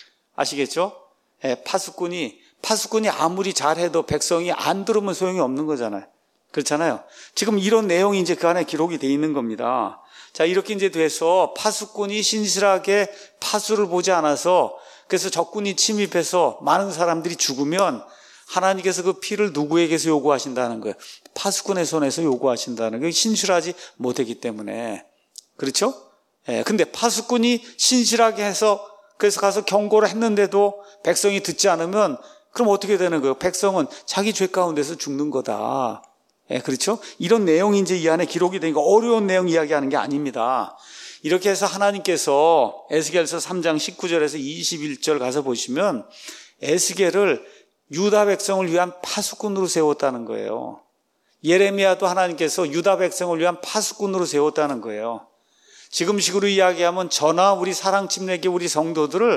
아시겠죠? 예, 파수꾼이 파수꾼이 아무리 잘해도 백성이 안 들으면 소용이 없는 거잖아요. 그렇잖아요. 지금 이런 내용이 이제 그 안에 기록이 돼 있는 겁니다. 자, 이렇게 이제 돼서 파수꾼이 신실하게 파수를 보지 않아서, 그래서 적군이 침입해서 많은 사람들이 죽으면 하나님께서 그 피를 누구에게서 요구하신다는 거예요? 파수꾼의 손에서 요구하신다는 거예요. 신실하지 못했기 때문에. 그렇죠? 예, 근데 파수꾼이 신실하게 해서 그래서 가서 경고를 했는데도 백성이 듣지 않으면 그럼 어떻게 되는 거예요? 백성은 자기 죄 가운데서 죽는 거다. 예, 그렇죠? 이런 내용이 이제 이 안에 기록이 되니까 어려운 내용 이야기하는 게 아닙니다. 이렇게 해서 하나님께서 에스겔서 삼 장 십구 절에서 이십일 절 가서 보시면 에스겔을 유다 백성을 위한 파수꾼으로 세웠다는 거예요. 예레미야도 하나님께서 유다 백성을 위한 파수꾼으로 세웠다는 거예요. 지금식으로 이야기하면 저나 우리 사랑침례교 우리 성도들을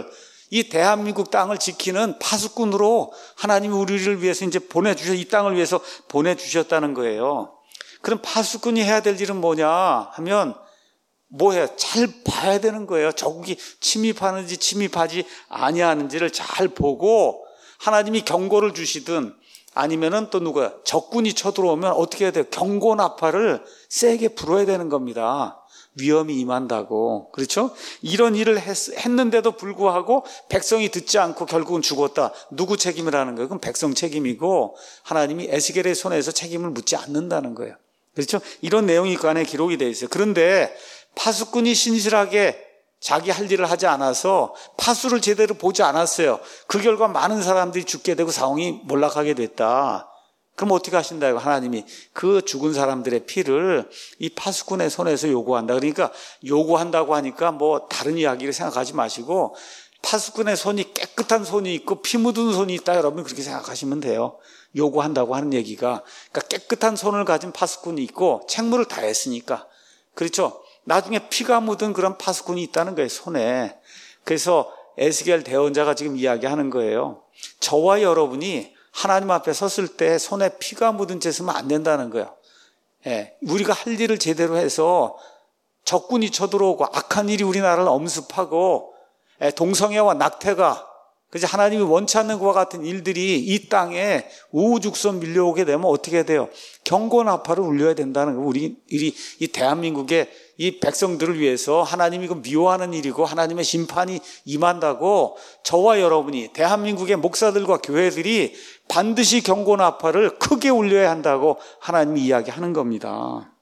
이 대한민국 땅을 지키는 파수꾼으로 하나님이 우리를 위해서 이제 보내주셔, 이 땅을 위해서 보내주셨다는 거예요. 그럼 파수꾼이 해야 될 일은 뭐냐 하면 뭐예요? 잘 봐야 되는 거예요. 적국이 침입하는지 침입하지 아니하는지를 잘 보고 하나님이 경고를 주시든 아니면은 또 누가 적군이 쳐들어오면 어떻게 해야 돼요? 경고 나팔을 세게 불어야 되는 겁니다. 위험이 임한다고. 그렇죠? 이런 일을 했, 했는데도 불구하고 백성이 듣지 않고 결국은 죽었다. 누구 책임이라는 거예요? 그럼 백성 책임이고 하나님이 에스겔의 손에서 책임을 묻지 않는다는 거예요. 그렇죠? 이런 내용이 그 안에 기록이 되어 있어요. 그런데 파수꾼이 신실하게 자기 할 일을 하지 않아서 파수를 제대로 보지 않았어요. 그 결과 많은 사람들이 죽게 되고 상황이 몰락하게 됐다. 그럼 어떻게 하신다고? 하나님이 그 죽은 사람들의 피를 이 파수꾼의 손에서 요구한다. 그러니까 요구한다고 하니까 뭐 다른 이야기를 생각하지 마시고 파수꾼의 손이 깨끗한 손이 있고 피 묻은 손이 있다. 여러분 그렇게 생각하시면 돼요. 요구한다고 하는 얘기가 그러니까 깨끗한 손을 가진 파수꾼이 있고 책무를 다했으니까. 그렇죠? 나중에 피가 묻은 그런 파수꾼이 있다는 거예요, 손에. 그래서 에스겔 대언자가 지금 이야기하는 거예요. 저와 여러분이 하나님 앞에 섰을 때 손에 피가 묻은 채 쓰면 안 된다는 거예요. 예, 우리가 할 일을 제대로 해서 적군이 쳐들어오고 악한 일이 우리나라를 엄습하고 예, 동성애와 낙태가 그래서 하나님이 원치 않는 것과 같은 일들이 이 땅에 우후죽순 밀려오게 되면 어떻게 돼요? 경고 나팔을 울려야 된다는 거예요. 우리 이, 이 대한민국의 이 백성들을 위해서 하나님이 그 미워하는 일이고 하나님의 심판이 임한다고 저와 여러분이 대한민국의 목사들과 교회들이 반드시 경고 나팔을 크게 울려야 한다고 하나님이 이야기하는 겁니다.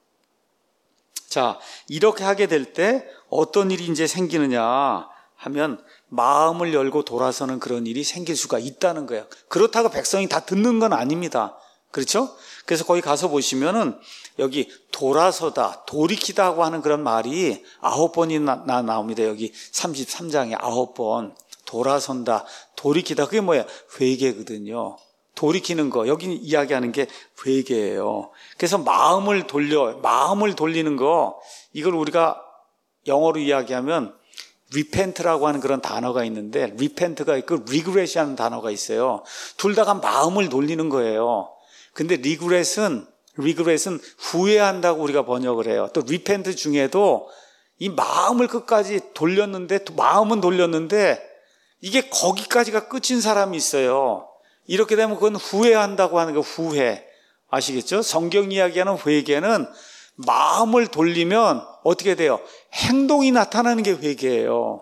자, 이렇게 하게 될 때 어떤 일이 이제 생기느냐 하면 마음을 열고 돌아서는 그런 일이 생길 수가 있다는 거예요. 그렇다고 백성이 다 듣는 건 아닙니다. 그렇죠? 그래서 거기 가서 보시면은 여기 돌아서다, 돌이키다고 하는 그런 말이 아홉 번이 나, 나, 나옵니다. 여기 삼십삼 장에 아홉 번. 돌아선다, 돌이키다. 그게 뭐야? 회개거든요. 돌이키는 거. 여기 이야기하는 게 회개예요. 그래서 마음을 돌려, 마음을 돌리는 거, 이걸 우리가 영어로 이야기하면 repent라고 하는 그런 단어가 있는데 repent가 있고 regret이라는 단어가 있어요. 둘 다가 마음을 돌리는 거예요. 근데 regret은 regret은 후회한다고 우리가 번역을 해요. 또 repent 중에도 이 마음을 끝까지 돌렸는데 또 마음은 돌렸는데 이게 거기까지가 끝인 사람이 있어요. 이렇게 되면 그건 후회한다고 하는 거 후회. 아시겠죠? 성경 이야기하는 회개는 마음을 돌리면 어떻게 돼요? 행동이 나타나는 게 회개예요.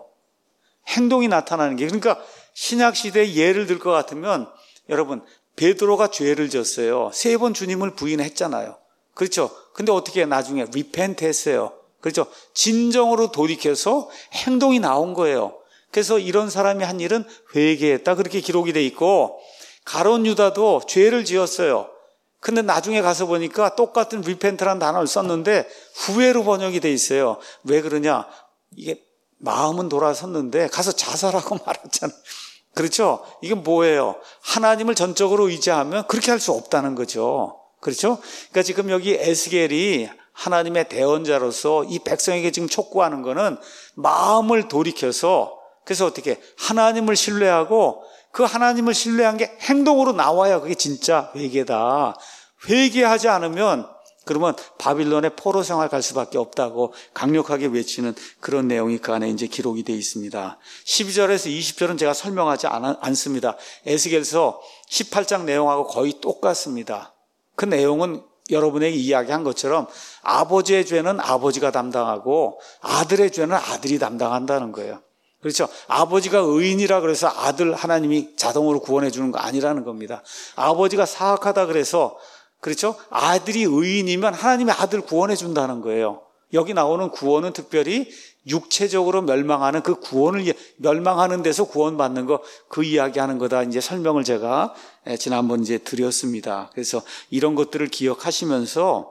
행동이 나타나는 게. 그러니까 신약시대에 예를 들 것 같으면 여러분 베드로가 죄를 졌어요. 세 번 주님을 부인했잖아요. 그렇죠? 근데 어떻게 나중에 리펜트 했어요. 그렇죠? 진정으로 돌이켜서 행동이 나온 거예요. 그래서 이런 사람이 한 일은 회개했다. 그렇게 기록이 돼 있고 가룟 유다도 죄를 지었어요. 근데 나중에 가서 보니까 똑같은 리펜트라는 단어를 썼는데 후회로 번역이 돼 있어요. 왜 그러냐? 이게 마음은 돌아섰는데 가서 자살하고 말았잖아요. 그렇죠? 이게 뭐예요? 하나님을 전적으로 의지하면 그렇게 할 수 없다는 거죠. 그렇죠? 그러니까 지금 여기 에스겔이 하나님의 대언자로서 이 백성에게 지금 촉구하는 거는 마음을 돌이켜서 그래서 어떻게 하나님을 신뢰하고 그 하나님을 신뢰한 게 행동으로 나와야 그게 진짜 회개다. 회개하지 않으면 그러면 바빌론의 포로 생활 갈 수밖에 없다고 강력하게 외치는 그런 내용이 그 안에 이제 기록이 되어 있습니다. 십이 절에서 이십 절은 제가 설명하지 않, 않습니다. 에스겔서 십팔 장 내용하고 거의 똑같습니다. 그 내용은 여러분에게 이야기한 것처럼 아버지의 죄는 아버지가 담당하고 아들의 죄는 아들이 담당한다는 거예요. 그렇죠. 아버지가 의인이라 그래서 아들 하나님이 자동으로 구원해 주는 거 아니라는 겁니다. 아버지가 사악하다 그래서 그렇죠. 아들이 의인이면 하나님의 아들 구원해 준다는 거예요. 여기 나오는 구원은 특별히 육체적으로 멸망하는 그 구원을 멸망하는 데서 구원받는 거 그 이야기하는 거다. 이제 설명을 제가 지난번 이제 드렸습니다. 그래서 이런 것들을 기억하시면서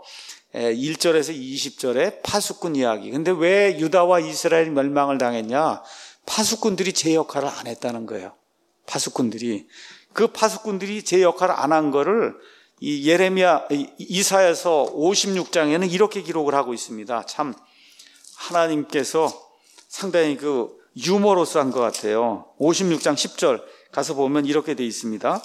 일 절에서 이십 절에 파수꾼 이야기. 근데 왜 유다와 이스라엘이 멸망을 당했냐? 파수꾼들이 제 역할을 안 했다는 거예요. 파수꾼들이. 그 파수꾼들이 제 역할을 안 한 거를 이 예레미야, 이사야서 오십육 장에는 이렇게 기록을 하고 있습니다. 참, 하나님께서 상당히 그 유머로서 한 것 같아요. 오십육 장 십 절 가서 보면 이렇게 돼 있습니다.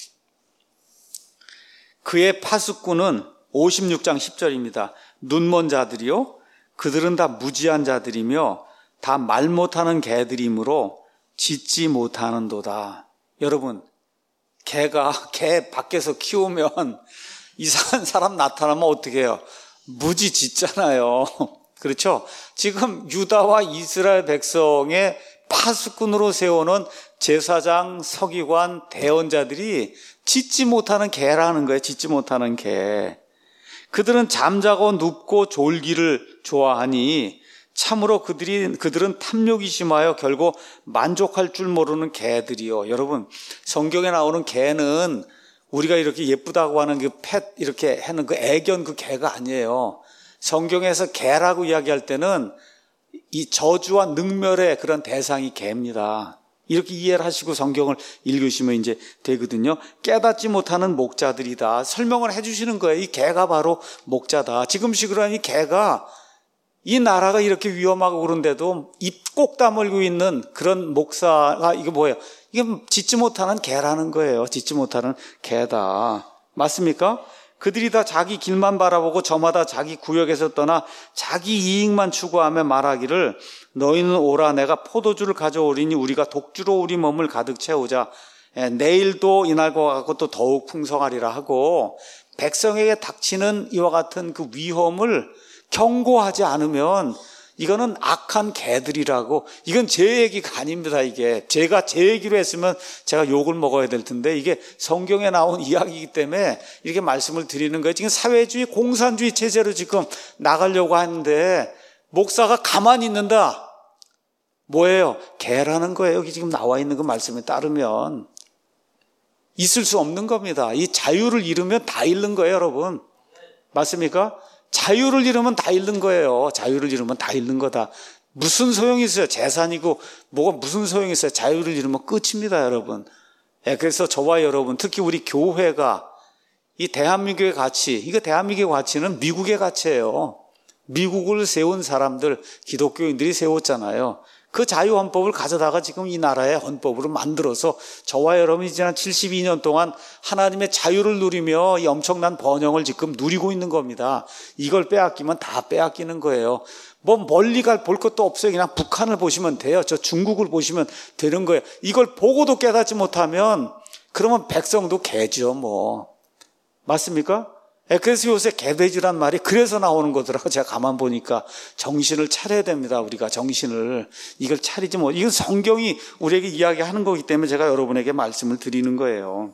그의 파수꾼은 오십육 장 십 절입니다. 눈먼 자들이요 그들은 다 무지한 자들이며 다 말 못하는 개들이므로 짖지 못하는도다. 여러분, 개가 개 밖에서 키우면 이상한 사람 나타나면 어떻게 해요? 무지 짖잖아요. 그렇죠? 지금 유다와 이스라엘 백성의 파수꾼으로 세우는 제사장, 서기관, 대언자들이 짖지 못하는 개라는 거예요. 짖지 못하는 개. 그들은 잠자고 눕고 졸기를 좋아하니 참으로 그들이, 그들은 탐욕이 심하여 결국 만족할 줄 모르는 개들이요. 여러분, 성경에 나오는 개는 우리가 이렇게 예쁘다고 하는 그 펫, 이렇게 하는 그 애견 그 개가 아니에요. 성경에서 개라고 이야기할 때는 이 저주와 능멸의 그런 대상이 개입니다. 이렇게 이해를 하시고 성경을 읽으시면 이제 되거든요. 깨닫지 못하는 목자들이다. 설명을 해주시는 거예요. 이 개가 바로 목자다. 지금식으로 하니 개가 이 나라가 이렇게 위험하고 그런데도 입 꼭 다물고 있는 그런 목사가 이게 뭐예요? 이게 짖지 못하는 개라는 거예요. 짖지 못하는 개다. 맞습니까? 그들이 다 자기 길만 바라보고 저마다 자기 구역에서 떠나 자기 이익만 추구하며 말하기를 너희는 오라 내가 포도주를 가져오리니 우리가 독주로 우리 몸을 가득 채우자. 예, 내일도 이날과 같고 또 더욱 풍성하리라 하고 백성에게 닥치는 이와 같은 그 위험을 경고하지 않으면 이거는 악한 개들이라고. 이건 제 얘기가 아닙니다. 이게 제가 제 얘기로 했으면 제가 욕을 먹어야 될 텐데 이게 성경에 나온 이야기이기 때문에 이렇게 말씀을 드리는 거예요. 지금 사회주의 공산주의 체제로 지금 나가려고 하는데 목사가 가만히 있는다. 뭐예요? 개라는 거예요. 여기 지금 나와 있는 그 말씀에 따르면 있을 수 없는 겁니다. 이 자유를 잃으면 다 잃는 거예요, 여러분. 맞습니까? 자유를 잃으면 다 잃는 거예요. 자유를 잃으면 다 잃는 거다. 무슨 소용이 있어요? 재산이고 뭐가 무슨 소용이 있어요? 자유를 잃으면 끝입니다, 여러분. 예, 그래서 저와 여러분, 특히 우리 교회가 이 대한민국의 가치, 이거 대한민국의 가치는 미국의 가치예요. 미국을 세운 사람들, 기독교인들이 세웠잖아요. 그 자유헌법을 가져다가 지금 이 나라의 헌법으로 만들어서 저와 여러분이 지난 칠십이 년 동안 하나님의 자유를 누리며 이 엄청난 번영을 지금 누리고 있는 겁니다. 이걸 빼앗기면 다 빼앗기는 거예요. 뭐 멀리 갈 볼 것도 없어요. 그냥 북한을 보시면 돼요. 저 중국을 보시면 되는 거예요. 이걸 보고도 깨닫지 못하면 그러면 백성도 개죠, 뭐. 맞습니까? 그래서 요새 개돼지란 말이 그래서 나오는 거더라고. 제가 가만 보니까 정신을 차려야 됩니다. 우리가 정신을. 이걸 차리지 못. 이건 성경이 우리에게 이야기하는 거기 때문에 제가 여러분에게 말씀을 드리는 거예요.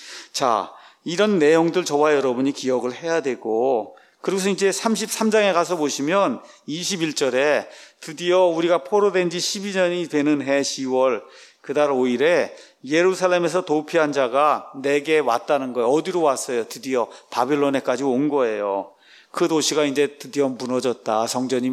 자, 이런 내용들 저와 여러분이 기억을 해야 되고, 그리고서 이제 삼십삼 장에 가서 보시면 이십일 절에 드디어 우리가 포로된 지 십이 년이 되는 해 시월 그달 오 일에 예루살렘에서 도피한 자가 내게 왔다는 거예요. 어디로 왔어요? 드디어 바빌론에까지 온 거예요. 그 도시가 이제 드디어 무너졌다. 성전이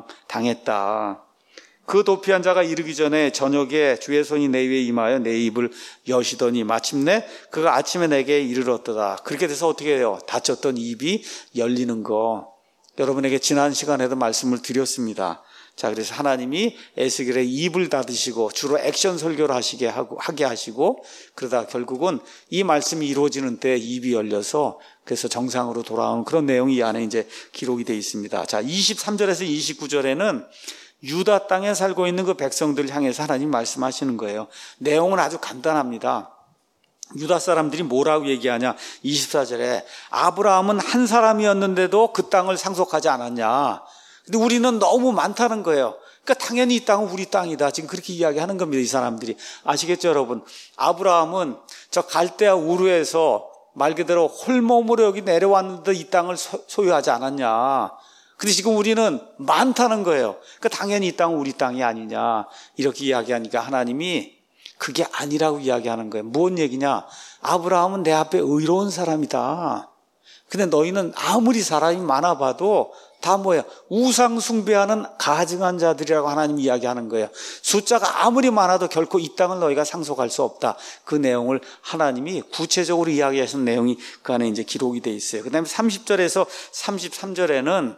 멸망당했다. 그 도피한 자가 이르기 전에 저녁에 주의 손이 내 위에 임하여 내 입을 여시더니 마침내 그가 아침에 내게 이르렀더라. 그렇게 돼서 어떻게 해요? 닫혔던 입이 열리는 거. 여러분에게 지난 시간에도 말씀을 드렸습니다. 자, 그래서 하나님이 에스겔의 입을 닫으시고 주로 액션 설교를 하시게 하고, 하게 하시고 그러다 결국은 이 말씀이 이루어지는 때 입이 열려서 그래서 정상으로 돌아오는 그런 내용이 이 안에 이제 기록이 되어 있습니다. 자, 이십삼 절에서 이십구 절에는 유다 땅에 살고 있는 그 백성들을 향해서 하나님 말씀하시는 거예요. 내용은 아주 간단합니다. 유다 사람들이 뭐라고 얘기하냐? 이십사 절에 아브라함은 한 사람이었는데도 그 땅을 상속하지 않았냐? 근데 우리는 너무 많다는 거예요. 그러니까 당연히 이 땅은 우리 땅이다. 지금 그렇게 이야기하는 겁니다. 이 사람들이. 아시겠죠, 여러분? 아브라함은 저 갈대아 우르에서 말 그대로 홀몸으로 여기 내려왔는데 이 땅을 소유하지 않았냐? 근데 지금 우리는 많다는 거예요. 그러니까 당연히 이 땅은 우리 땅이 아니냐? 이렇게 이야기하니까 하나님이 그게 아니라고 이야기하는 거예요. 무슨 얘기냐? 아브라함은 내 앞에 의로운 사람이다. 근데 너희는 아무리 사람이 많아봐도 다 뭐야? 우상 숭배하는 가증한 자들이라고 하나님이 이야기하는 거예요. 숫자가 아무리 많아도 결코 이 땅을 너희가 상속할 수 없다. 그 내용을 하나님이 구체적으로 이야기하신 내용이 그 안에 이제 기록이 돼 있어요. 그 다음에 삼십 절에서 삼십삼 절에는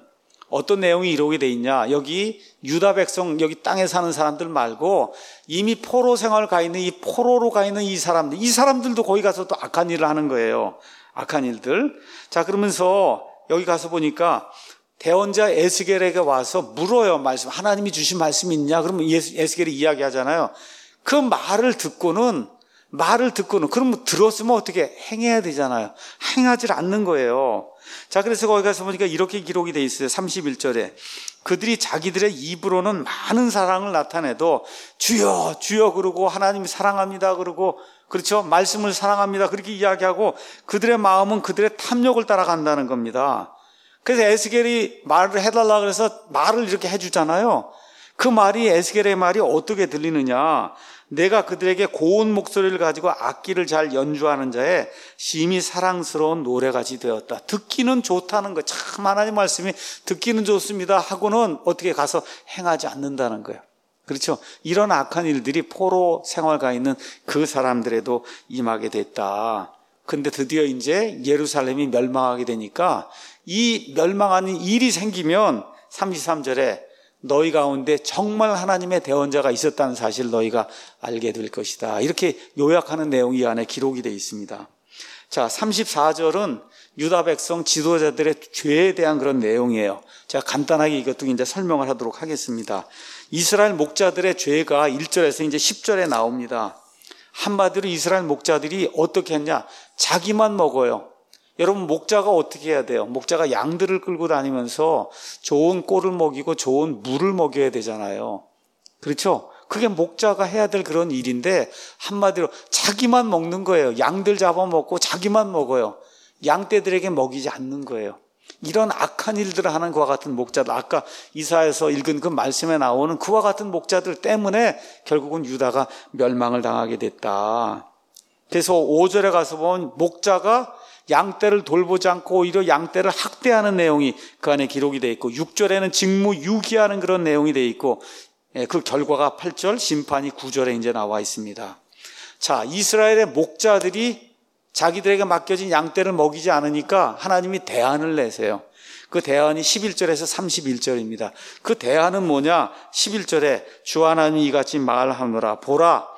어떤 내용이 이루어지게 돼 있냐? 여기 유다 백성, 여기 땅에 사는 사람들 말고 이미 포로 생활 가 있는 이 포로로 가 있는 이 사람들, 이 사람들도 거기 가서 또 악한 일을 하는 거예요. 악한 일들. 자, 그러면서 여기 가서 보니까 대언자 에스겔에게 와서 물어요. 말씀, 하나님이 주신 말씀이 있냐? 그러면 에스겔이 이야기하잖아요. 그 말을 듣고는 말을 듣고는 그럼 들었으면 어떻게 행해야 되잖아요. 행하지 않는 거예요. 자, 그래서 거기 가서 보니까 이렇게 기록이 돼 있어요. 삼십일 절에 그들이 자기들의 입으로는 많은 사랑을 나타내도 주여 주여 그러고 하나님이 사랑합니다 그러고, 그렇죠, 말씀을 사랑합니다 그렇게 이야기하고 그들의 마음은 그들의 탐욕을 따라간다는 겁니다. 그래서 에스겔이 말을 해달라 그래서 말을 이렇게 해주잖아요. 그 말이, 에스겔의 말이 어떻게 들리느냐? 내가 그들에게 고운 목소리를 가지고 악기를 잘 연주하는 자의 심히 사랑스러운 노래같이 되었다. 듣기는 좋다는 거. 참 하나님 말씀이 듣기는 좋습니다 하고는 어떻게 가서 행하지 않는다는 거예요. 그렇죠? 이런 악한 일들이 포로 생활가 있는 그 사람들에도 임하게 됐다. 근데 드디어 이제 예루살렘이 멸망하게 되니까 이 멸망하는 일이 생기면 삼십삼 절에 너희 가운데 정말 하나님의 대언자가 있었다는 사실을 너희가 알게 될 것이다. 이렇게 요약하는 내용이 이 안에 기록이 되어 있습니다. 자, 삼십사 절은 유다 백성 지도자들의 죄에 대한 그런 내용이에요. 제가 간단하게 이것도 이제 설명을 하도록 하겠습니다. 이스라엘 목자들의 죄가 일 절에서 이제 십 절에 나옵니다. 한마디로 이스라엘 목자들이 어떻게 했냐? 자기만 먹어요. 여러분, 목자가 어떻게 해야 돼요? 목자가 양들을 끌고 다니면서 좋은 꼴을 먹이고 좋은 물을 먹여야 되잖아요. 그렇죠? 그게 목자가 해야 될 그런 일인데 한마디로 자기만 먹는 거예요. 양들 잡아먹고 자기만 먹어요. 양떼들에게 먹이지 않는 거예요. 이런 악한 일들을 하는 그와 같은 목자들, 아까 이사야에서 읽은 그 말씀에 나오는 그와 같은 목자들 때문에 결국은 유다가 멸망을 당하게 됐다. 그래서 오 절에 가서 보면 목자가 양떼를 돌보지 않고 오히려 양떼를 학대하는 내용이 그 안에 기록이 되어 있고, 육 절에는 직무유기하는 그런 내용이 되어 있고, 그 결과가 팔 절, 심판이 구 절에 이제 나와 있습니다. 자, 이스라엘의 목자들이 자기들에게 맡겨진 양떼를 먹이지 않으니까 하나님이 대안을 내세요. 그 대안이 십일 절에서 삼십일 절입니다. 그 대안은 뭐냐? 십일 절에 주 하나님이 이같이 말하노라. 보라,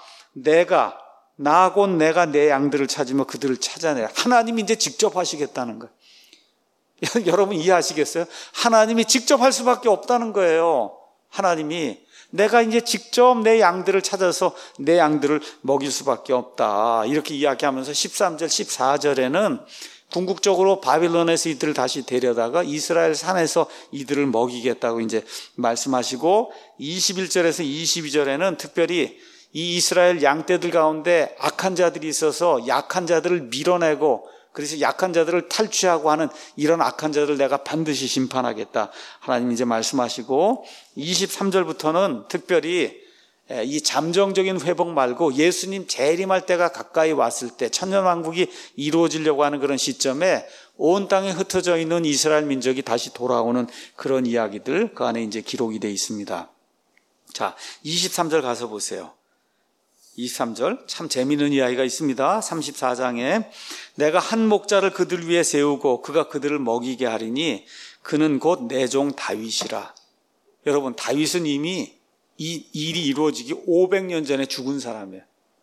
내가 나 곧 내가 내 양들을 찾으며 그들을 찾아내라. 하나님이 이제 직접 하시겠다는 거예요. 여러분 이해하시겠어요? 하나님이 직접 할 수밖에 없다는 거예요. 하나님이 내가 이제 직접 내 양들을 찾아서 내 양들을 먹일 수밖에 없다. 이렇게 이야기하면서 십삼 절, 십사 절에는 궁극적으로 바빌론에서 이들을 다시 데려다가 이스라엘 산에서 이들을 먹이겠다고 이제 말씀하시고, 이십일 절에서 이십이 절에는 특별히 이 이스라엘 양떼들 가운데 악한 자들이 있어서 약한 자들을 밀어내고, 그래서 약한 자들을 탈취하고 하는 이런 악한 자들을 내가 반드시 심판하겠다. 하나님 이제 말씀하시고, 이십삼 절부터는 특별히 이 잠정적인 회복 말고 예수님 재림할 때가 가까이 왔을 때, 천년왕국이 이루어지려고 하는 그런 시점에 온 땅에 흩어져 있는 이스라엘 민족이 다시 돌아오는 그런 이야기들 그 안에 이제 기록이 되어 있습니다. 자, 이십삼 절 가서 보세요. 이십삼 절 참 재미있는 이야기가 있습니다. 삼십사 장에 내가 한 목자를 그들 위에 세우고 그가 그들을 먹이게 하리니 그는 곧 내 종 다윗이라. 여러분, 다윗은 이미 이 일이 이루어지기 오백 년 전에 죽은 사람이에요.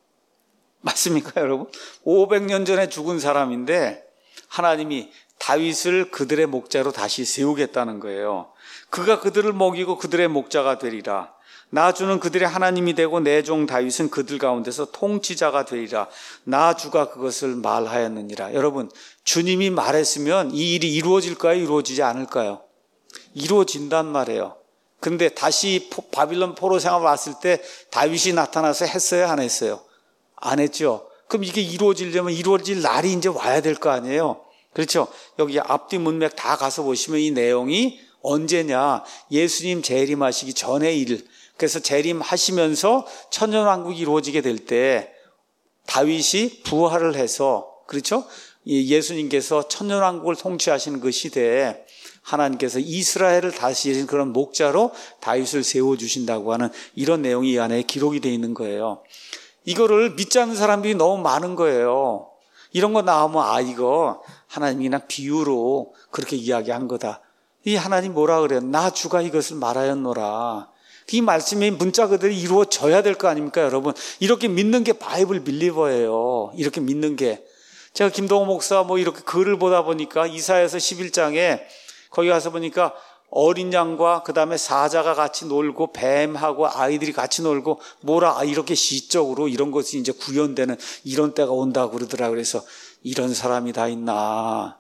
맞습니까, 여러분? 오백 년 전에 죽은 사람인데 하나님이 다윗을 그들의 목자로 다시 세우겠다는 거예요. 그가 그들을 먹이고 그들의 목자가 되리라. 나 주는 그들의 하나님이 되고 내 종 다윗은 그들 가운데서 통치자가 되리라. 나 주가 그것을 말하였느니라. 여러분, 주님이 말했으면 이 일이 이루어질까요? 이루어지지 않을까요? 이루어진단 말이에요. 그런데 다시 바빌론 포로 생활 왔을 때 다윗이 나타나서 했어요? 안 했어요? 안 했죠. 그럼 이게 이루어지려면 이루어질 날이 이제 와야 될 거 아니에요? 그렇죠? 여기 앞뒤 문맥 다 가서 보시면 이 내용이 언제냐? 예수님 재림하시기 전의 일. 그래서 재림하시면서 천년왕국이 이루어지게 될 때 다윗이 부활을 해서, 그렇죠? 예수님께서 천년왕국을 통치하시는 그 시대에 하나님께서 이스라엘을 다스리는 그런 목자로 다윗을 세워주신다고 하는 이런 내용이 이 안에 기록이 되어 있는 거예요. 이거를 믿지 않는 사람들이 너무 많은 거예요. 이런 거 나오면 아, 이거 하나님이 그냥 비유로 그렇게 이야기한 거다. 이 하나님 뭐라 그래요? 나 주가 이것을 말하였노라. 이 말씀이 문자 그대로 이루어져야 될 거 아닙니까, 여러분? 이렇게 믿는 게 바이블 빌리버예요. 이렇게 믿는 게. 제가 김동호 목사 뭐 이렇게 글을 보다 보니까 이사야서 십일 장에 거기 가서 보니까 어린 양과 그 다음에 사자가 같이 놀고 뱀하고 아이들이 같이 놀고 뭐라 이렇게 시적으로 이런 것이 이제 구현되는 이런 때가 온다고 그러더라. 그래서 이런 사람이 다 있나.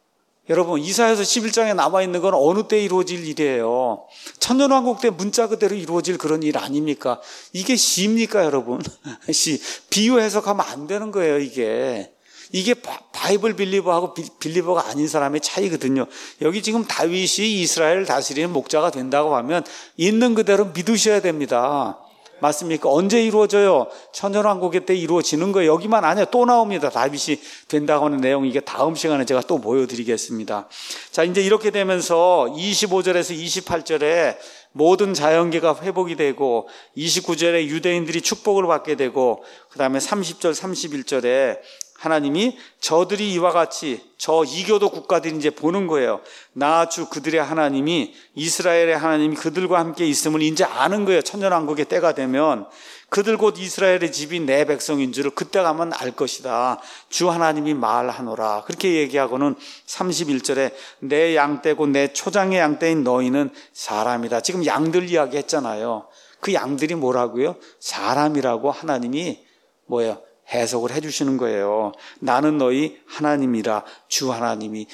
여러분, 이사야서 십일 장에 남아있는 건 어느 때 이루어질 일이에요? 천년왕국 때 문자 그대로 이루어질 그런 일 아닙니까? 이게 시입니까, 여러분? 시. 비유 해석하면 안 되는 거예요, 이게. 이게 바이블 빌리버하고 빌리버가 아닌 사람의 차이거든요. 여기 지금 다윗이 이스라엘을 다스리는 목자가 된다고 하면 있는 그대로 믿으셔야 됩니다. 맞습니까? 언제 이루어져요? 천년왕국의 때 이루어지는 거예요. 여기만 아니에요. 또 나옵니다. 다윗이 된다고 하는 내용. 이게 다음 시간에 제가 또 보여드리겠습니다. 자, 이제 이렇게 되면서 이십오 절에서 이십팔 절에 모든 자연계가 회복이 되고 이십구 절에 유대인들이 축복을 받게 되고 그 다음에 삼십 절 삼십일 절에 하나님이 저들이 이와 같이 저 이교도 국가들이 이제 보는 거예요. 나 주 그들의 하나님이 이스라엘의 하나님이 그들과 함께 있음을 이제 아는 거예요. 천년왕국의 때가 되면 그들 곧 이스라엘의 집이 내 백성인 줄을 그때 가면 알 것이다. 주 하나님이 말하노라. 그렇게 얘기하고는 삼십일 절에 내 양떼고 내 초장의 양떼인 너희는 사람이다. 지금 양들 이야기 했잖아요. 그 양들이 뭐라고요? 사람이라고 하나님이 뭐예요? 해석을 해주시는 거예요. 나는 너희 하나님이라 주 하나님이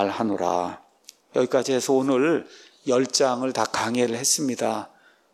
말하노라. 여기까지 해서 오늘 열 장을 다 강해를 했습니다.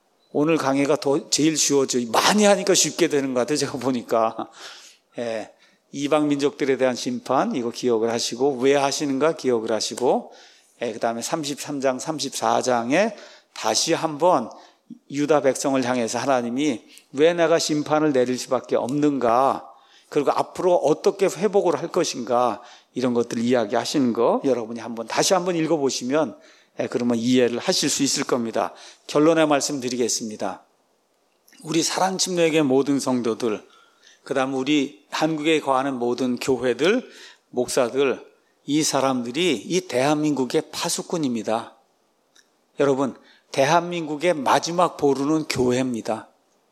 오늘 강해가 더 제일 쉬워져요. 많이 하니까 쉽게 되는 것 같아요. 제가 보니까. 예, 이방 민족들에 대한 심판 이거 기억을 하시고 왜 하시는가 기억을 하시고 예, 그 다음에 삼십삼 장 삼십사 장에 다시 한번 유다 백성을 향해서 하나님이 왜 내가 심판을 내릴 수밖에 없는가, 그리고 앞으로 어떻게 회복을 할 것인가, 이런 것들을 이야기하시는 거 여러분이 한번 다시 한번 읽어보시면 그러면 이해를 하실 수 있을 겁니다. 결론의 말씀 드리겠습니다. 우리 사랑침례교회 모든 성도들, 그 다음 우리 한국에 거하는 모든 교회들, 목사들, 이 사람들이 이 대한민국의 파수꾼입니다. 여러분, 대한민국의 마지막 보루는 교회입니다.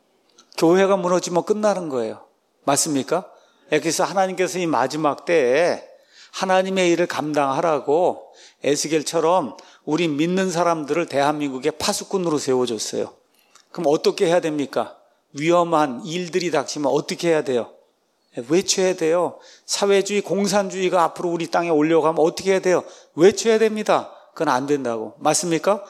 교회가 무너지면 끝나는 거예요. 맞습니까? 그래서 하나님께서 이 마지막 때에 하나님의 일을 감당하라고 에스겔처럼 우리 믿는 사람들을 대한민국의 파수꾼으로 세워줬어요. 그럼 어떻게 해야 됩니까? 위험한 일들이 닥치면 어떻게 해야 돼요? 외쳐야 돼요. 사회주의, 공산주의가 앞으로 우리 땅에 올려가면 어떻게 해야 돼요? 외쳐야 됩니다. 그건 안 된다고. 맞습니까?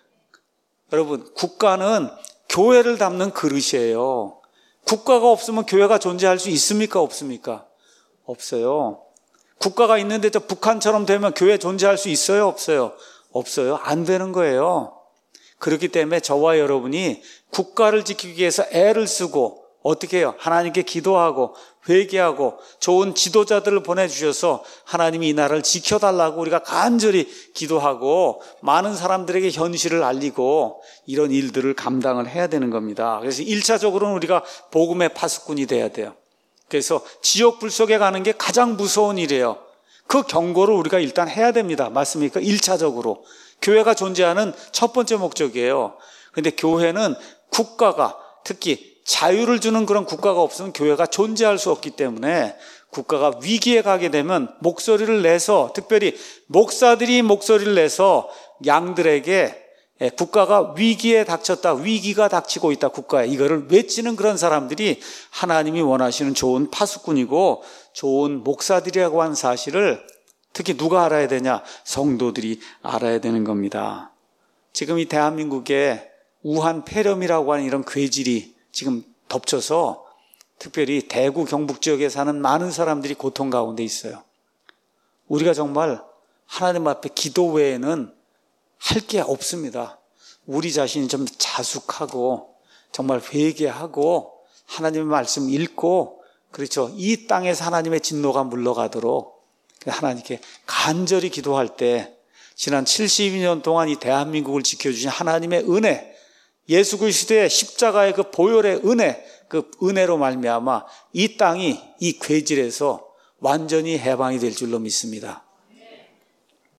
여러분, 국가는 교회를 담는 그릇이에요. 국가가 없으면 교회가 존재할 수 있습니까? 없습니까? 없어요. 국가가 있는데 저 북한처럼 되면 교회 존재할 수 있어요? 없어요? 없어요. 안 되는 거예요. 그렇기 때문에 저와 여러분이 국가를 지키기 위해서 애를 쓰고 어떻게 해요? 하나님께 기도하고 회개하고 좋은 지도자들을 보내주셔서 하나님이 이 나라를 지켜달라고 우리가 간절히 기도하고 많은 사람들에게 현실을 알리고 이런 일들을 감당을 해야 되는 겁니다. 그래서 일 차적으로는 우리가 복음의 파수꾼이 돼야 돼요. 그래서 지옥 불 속에 가는 게 가장 무서운 일이에요. 그 경고를 우리가 일단 해야 됩니다. 맞습니까? 일 차적으로. 교회가 존재하는 첫 번째 목적이에요. 그런데 교회는 국가가 특히 자유를 주는 그런 국가가 없으면 교회가 존재할 수 없기 때문에 국가가 위기에 가게 되면 목소리를 내서, 특별히 목사들이 목소리를 내서 양들에게 국가가 위기에 닥쳤다, 위기가 닥치고 있다, 국가에, 이거를 외치는 그런 사람들이 하나님이 원하시는 좋은 파수꾼이고 좋은 목사들이라고 하는 사실을 특히 누가 알아야 되냐? 성도들이 알아야 되는 겁니다. 지금 이 대한민국에 우한 폐렴이라고 하는 이런 괴질이 지금 덮쳐서 특별히 대구 경북 지역에 사는 많은 사람들이 고통 가운데 있어요. 우리가 정말 하나님 앞에 기도 외에는 할 게 없습니다. 우리 자신이 좀 자숙하고 정말 회개하고 하나님의 말씀 읽고, 그렇죠, 이 땅에서 하나님의 진노가 물러가도록 하나님께 간절히 기도할 때 지난 칠십이 년 동안 이 대한민국을 지켜주신 하나님의 은혜, 예수 그리스도의 십자가의 그 보혈의 은혜, 그 은혜로 말미암아 이 땅이 이 괴질에서 완전히 해방이 될 줄로 믿습니다.